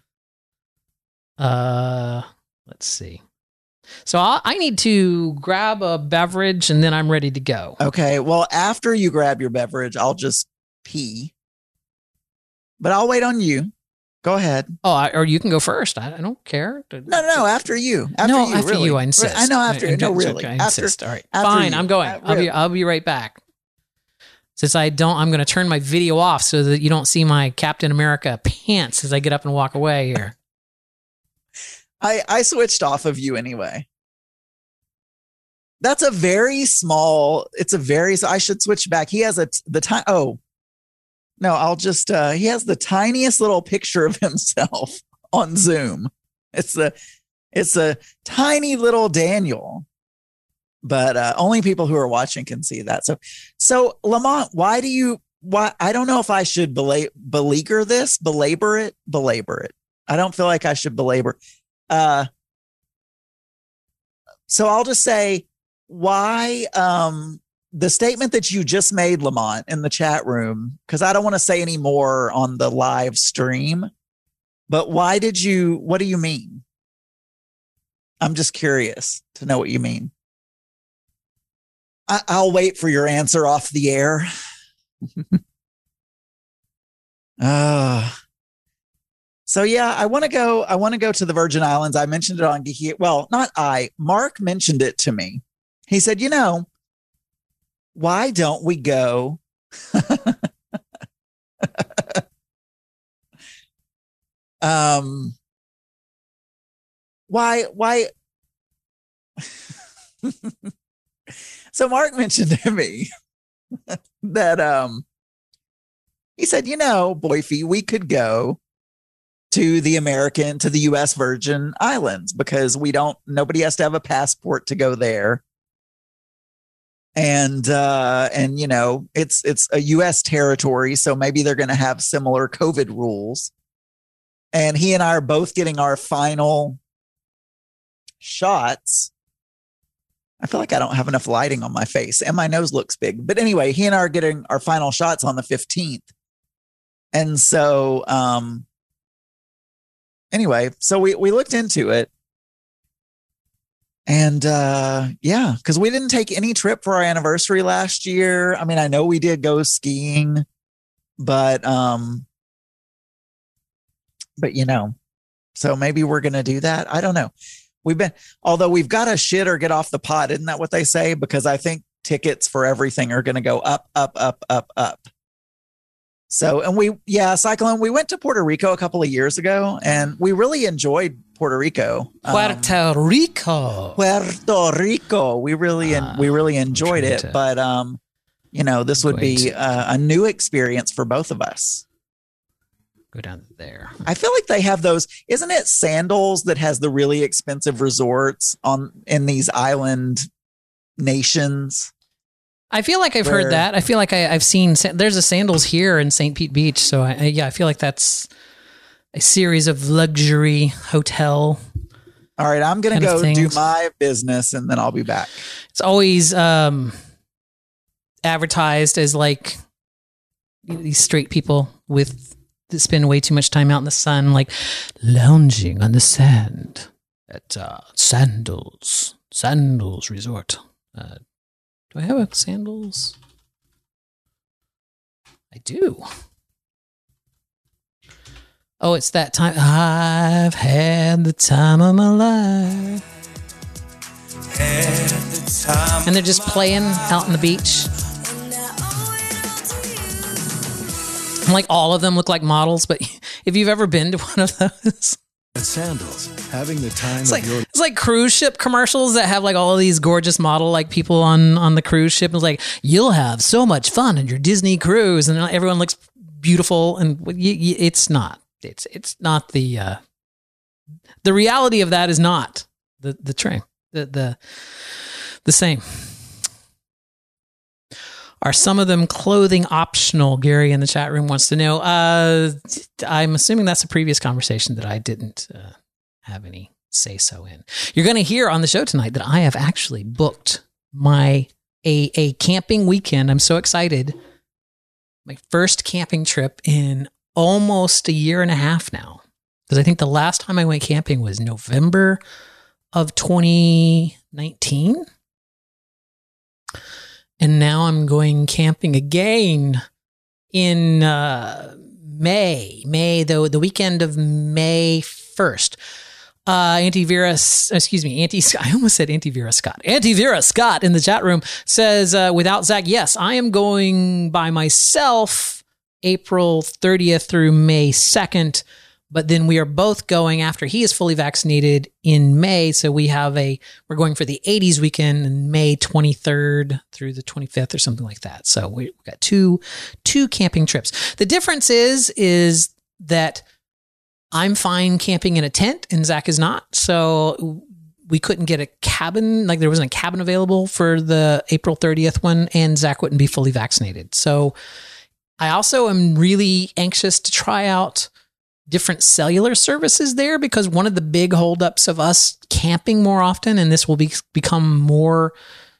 Uh, let's see. So I, I need to grab a beverage and then I'm ready to go. Okay. Well, after you grab your beverage, I'll just pee. But I'll wait on you. Go ahead. Oh, I, or you can go first. I, I don't care. No, no, no. After you. After no, you. after really. you, I insist. I know. After I, you. No, I- really. I After, insist. All right, after fine. you. I'm going. Uh, I'll be. really. I'll be right back. Since I don't, I'm going to turn my video off so that you don't see my Captain America pants as I get up and walk away here. I, I switched off of you anyway. That's a very small. It's a very. I should switch back. He has a the time. Oh, no. I'll just. uh He has the tiniest little picture of himself on Zoom. It's a. It's a tiny little Daniel. But uh, only people who are watching can see that. So, so Lamont, why do you? Why I don't know if I should bela- beleaguer this, belabor it, belabor it. I don't feel like I should belabor. Uh, so I'll just say why um, the statement that you just made, Lamont, in the chat room, because I don't want to say any more on the live stream. But why did you? What do you mean? I'm just curious to know what you mean. I, I'll wait for your answer off the air. uh, so yeah, I want to go. I want to go to the Virgin Islands. I mentioned it on Geeky. Well, not I. Mark mentioned it to me. He said, "You know, why don't we go?" um, why? Why? So Mark mentioned to me that um he said, you know, Boyfie, we could go to the American, to the U S Virgin Islands because we don't, nobody has to have a passport to go there. And uh and you know, it's it's a U S territory, so maybe they're gonna have similar COVID rules. And he and I are both getting our final shots. I feel like I don't have enough lighting on my face and my nose looks big. But anyway, he and I are getting our final shots on the fifteenth. And so, um, anyway, so we, we looked into it and, uh, yeah, cause we didn't take any trip for our anniversary last year. I mean, I know we did go skiing, but, um, but you know, so maybe we're going to do that. I don't know. We've been, although we've got to shit or get off the pot. Isn't that what they say? Because I think tickets for everything are going to go up, up, up, up, up. So, and we, yeah, Cyclone, we went to Puerto Rico a couple of years ago and we really enjoyed Puerto Rico. Puerto um, Rico. Puerto Rico. We really, Ah, we really enjoyed trying it. to- But, um, you know, this would be Wait. uh, a new experience for both of us. Go down there. I feel like they have those. Isn't it Sandals that has the really expensive resorts on in these island nations? I feel like I've Where- heard that. I feel like I, I've seen, sa- there's a Sandals here in Saint Pete Beach. So I, I, yeah, I feel like that's a series of luxury hotel. All right, I'm going to Kind of go do things. my business and then I'll be back. It's always um, advertised as like these straight people with that spend way too much time out in the sun, like lounging on the sand at uh, Sandals, Sandals Resort. Uh, do I have a Sandals? I do. Oh, it's that time. I've had the time of my life. And they're just playing out on the beach. And like all of them look like models, but if you've ever been to one of those, Sandals, having the time it's of like your it's like cruise ship commercials that have like all of these gorgeous model like people on on the cruise ship. It's like, you'll have so much fun on your Disney cruise, and everyone looks beautiful, and you, you, it's not. It's it's not the uh, the reality of that is not the the train the the the same. Are some of them clothing optional? Gary in the chat room wants to know. Uh, I'm assuming that's a previous conversation that I didn't uh, have any say so in. You're going to hear on the show tonight that I have actually booked my a a camping weekend. I'm so excited. My first camping trip in almost a year and a half now, because I think the last time I went camping was November of twenty nineteen. And now I'm going camping again in uh, May, May, the, the weekend of May first. Uh, Auntie Vera, excuse me, Auntie, I almost said Auntie Vera Scott. Auntie Vera Scott in the chat room says, uh, without Zach, yes, I am going by myself April thirtieth through May second. But then we are both going after he is fully vaccinated in May. So we have a, we're going for the eighties weekend in May twenty-third through the twenty-fifth or something like that. So we've got two, two camping trips. The difference is, is that I'm fine camping in a tent and Zach is not. So we couldn't get a cabin. Like there wasn't a cabin available for the April thirtieth one, and Zach wouldn't be fully vaccinated. So I also am really anxious to try out different cellular services there, because one of the big holdups of us camping more often, and this will be become more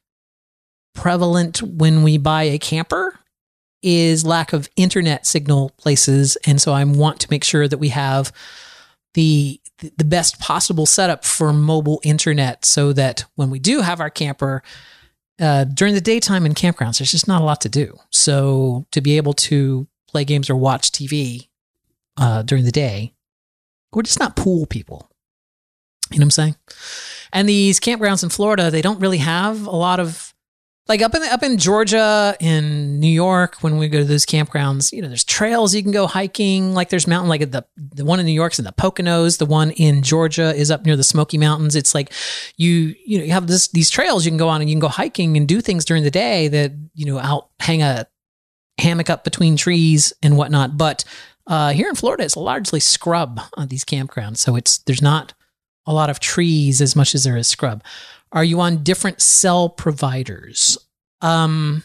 prevalent when we buy a camper, is lack of internet signal places. And so I want to make sure that we have the the best possible setup for mobile internet, so that when we do have our camper uh, during the daytime in campgrounds, there's just not a lot to do. So to be able to play games or watch T V Uh, during the day, we're just not pool people. You know what I'm saying? And these campgrounds in Florida, they don't really have a lot of, like up in up in Georgia, in New York, when we go to those campgrounds, you know, there's trails you can go hiking. Like there's mountain, like the the one in New York's in the Poconos, the one in Georgia is up near the Smoky Mountains. It's like you you know you have this these trails you can go on, and you can go hiking and do things during the day that, you know, out hang a hammock up between trees and whatnot. But Uh, here in Florida, it's largely scrub on these campgrounds. So it's, there's not a lot of trees as much as there is scrub. Are you on different cell providers? Um,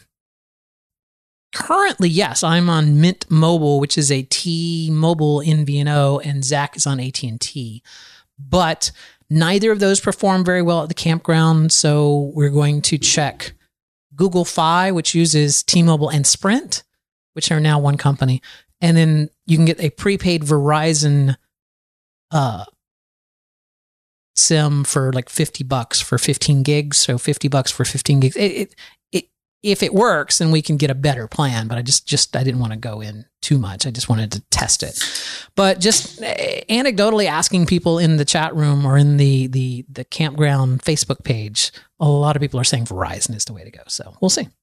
currently, yes, I'm on Mint Mobile, which is a T-Mobile M V N O, and Zach is on A T and T. But neither of those perform very well at the campground. So we're going to check Google Fi, which uses T-Mobile and Sprint, which are now one company. And then you can get a prepaid Verizon uh, SIM for like fifty bucks for fifteen gigs. So fifty bucks for fifteen gigs. It, it, it, if it works, then we can get a better plan. But I just, just, I didn't want to go in too much. I just wanted to test it. But just anecdotally asking people in the chat room or in the, the, the campground Facebook page, a lot of people are saying Verizon is the way to go. So we'll see.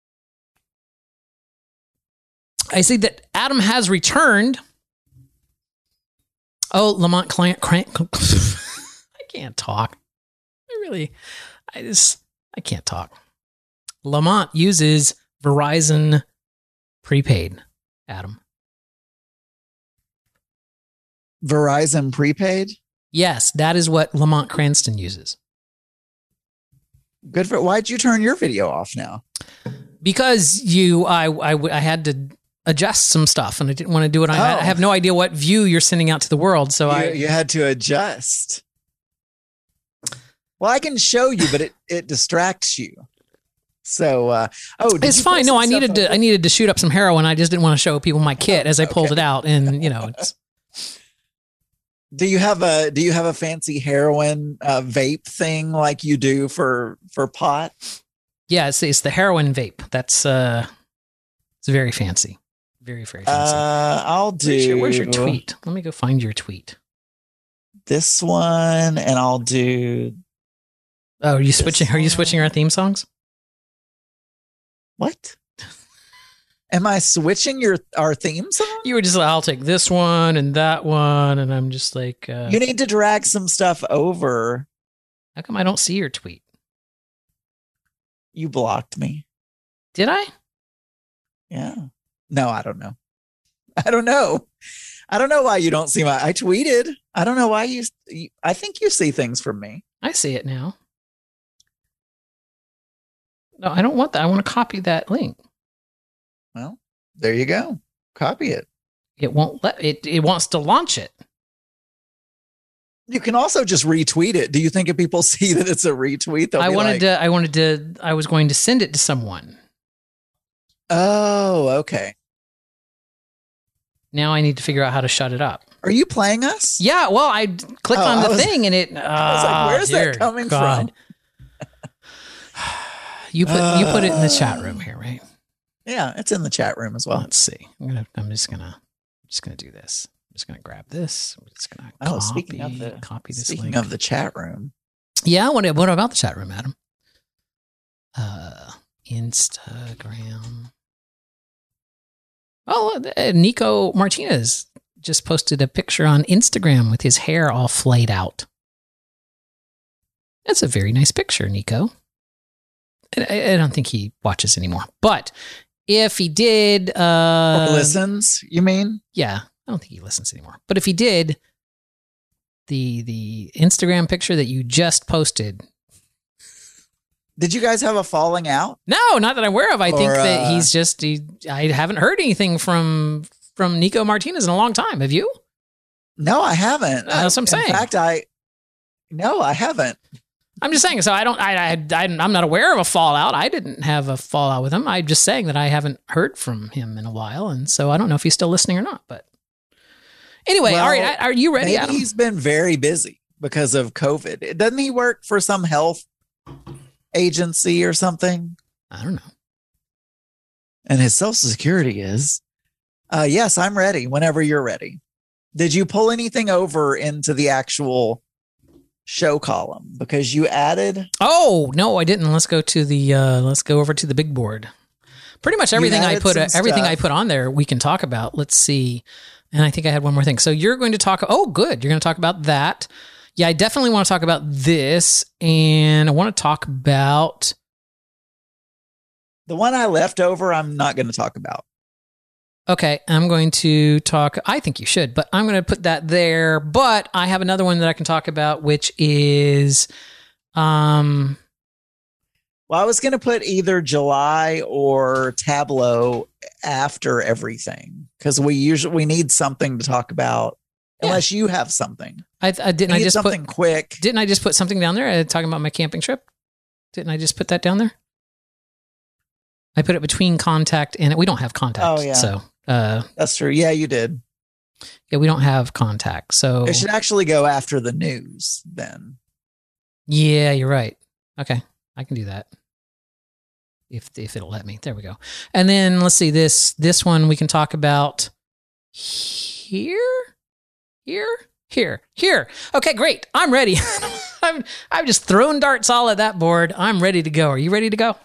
I see that Adam has returned. Oh, Lamont client crank. I can't talk. I really, I just, I can't talk. Lamont uses Verizon prepaid, Adam. Verizon prepaid? Yes, that is what Lamont Cranston uses. Good for, why'd you turn your video off now? Because you, I, I, I had to adjust some stuff, and I didn't want to do it. I, Oh. I have no idea what view you're sending out to the world, so you, I you had to adjust. Well, I can show you, but it, it distracts you. So, uh, oh, did it's you fine. put No, some I stuff needed on- to. I needed to shoot up some heroin. I just didn't want to show people my kit as I pulled Okay. it out, and you know, it's, Do you have a Do you have a fancy heroin uh, vape thing like you do for for pot? yeah, it's it's the heroin vape. That's uh, it's very fancy. Very, very fancy. Uh, I'll do. Where's your, where's your tweet? Let me go find your tweet. This one, and I'll do. Oh, are you switching? Are you switching our theme songs? What? Am I switching your our theme song? You were just like, I'll take this one and that one, and I'm just like, uh, You need to drag some stuff over. how come I don't see your tweet? You blocked me. Did I? Yeah. No, I don't know. I don't know. I don't know why you don't see my. I tweeted. I don't know why you. you I think you see things from me. I see it now. No, I don't want that. I want to copy that link. Well, there you go. Copy it. It won't let it. It wants to launch it. You can also just retweet it. Do you think if people see that it's a retweet, they'll I be wanted like, to. I wanted to. I was going to send it to someone. Oh, okay. Now I need to figure out how to shut it up. Are you playing us? Yeah. Well, I clicked Oh, on I the was- thing and it. I was like, where's that coming from? You put you put it in the chat room here, right? Yeah, it's in the chat room as well. Let's see. I'm gonna. I'm just gonna. I'm just gonna do this. I'm just gonna grab this. I'm just gonna. Oh, copy, speaking of the copy this speaking link. of the chat room, Yeah. What? What about the chat room, Adam? Uh, Instagram. Oh, uh, Nico Martinez just posted a picture on Instagram with his hair all flayed out. That's a very nice picture, Nico. I, I don't think he watches anymore, but if he did, uh, or listens, you mean? yeah, I don't think he listens anymore. But if he did, the the Instagram picture that you just posted. Did you guys have a falling out? No, not that I'm aware of. I Or, think that uh, he's just. He, I haven't heard anything from from Nico Martinez in a long time. Have you? No, I haven't. Uh, that's what I'm saying. In fact, I no, I haven't. I'm just saying. So I don't. I, I, I I'm not aware of a fallout. I didn't have a fallout with him. I'm just saying that I haven't heard from him in a while, and so I don't know if he's still listening or not. But anyway, Well, all right. Are you ready, Maybe Adam? he's been very busy because of COVID. Doesn't he work for some health agency or something? I don't know. And his social security is. Uh, yes, I'm ready. Whenever you're ready. Did you pull anything over into the actual show column? Because you added. Oh no, I didn't. Let's go to the. Uh, let's go over to the big board. Pretty much everything I added put. Uh, some everything I stuff. put on there, we can talk about. Let's see. And I think I had one more thing. So you're going to talk. Oh, good. You're going to talk about that. Yeah, I definitely want to talk about this, and I want to talk about. The one I left over, I'm not going to talk about. Okay, I'm going to talk. I think you should, but I'm going to put that there. But I have another one that I can talk about, which is, um, Well, I was going to put either July or Tableau after everything because we usually we need something to talk about. Yeah. Unless you have something, I, I didn't. we I need just something put. quick. Didn't I just put something down there uh, talking about my camping trip? Didn't I just put that down there? I put it between contact and we don't have contact. Oh, yeah. So uh, That's true. Yeah, you did. yeah, we don't have contact. So It should actually go after the news then. yeah, you're right. Okay, I can do that. If if it'll let me. There we go. And then let's see this this one we can talk about here. Here, here, here. Okay, great. I'm ready. I'm I've just thrown darts all at that board. I'm ready to go. Are you ready to go?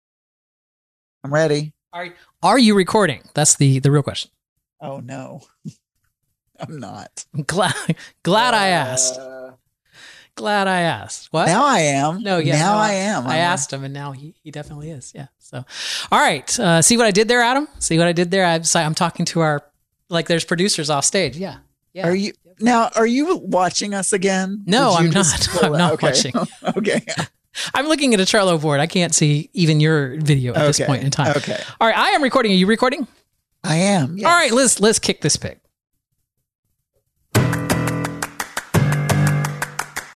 I'm ready. Are Are you recording? That's the the real question. Oh no, I'm not. I'm glad glad I Uh, asked. Glad I asked. What? Now I am. No, yeah. Now no, I am. I I'm- asked him, and now he, he definitely is. Yeah. So, all right. Uh, see what I did there, Adam? See what I did there? I'm, I'm talking to our like. There's producers off stage. Yeah. Yeah. Are you now? Are you watching us again? No, Did you I'm just not. pull I'm not okay. watching. Okay. I'm looking at a Trello board. I can't see even your video at this Okay. point in time. Okay. All right. I am recording. Are you recording? I am. Yes. All right. Let's let's kick this pick.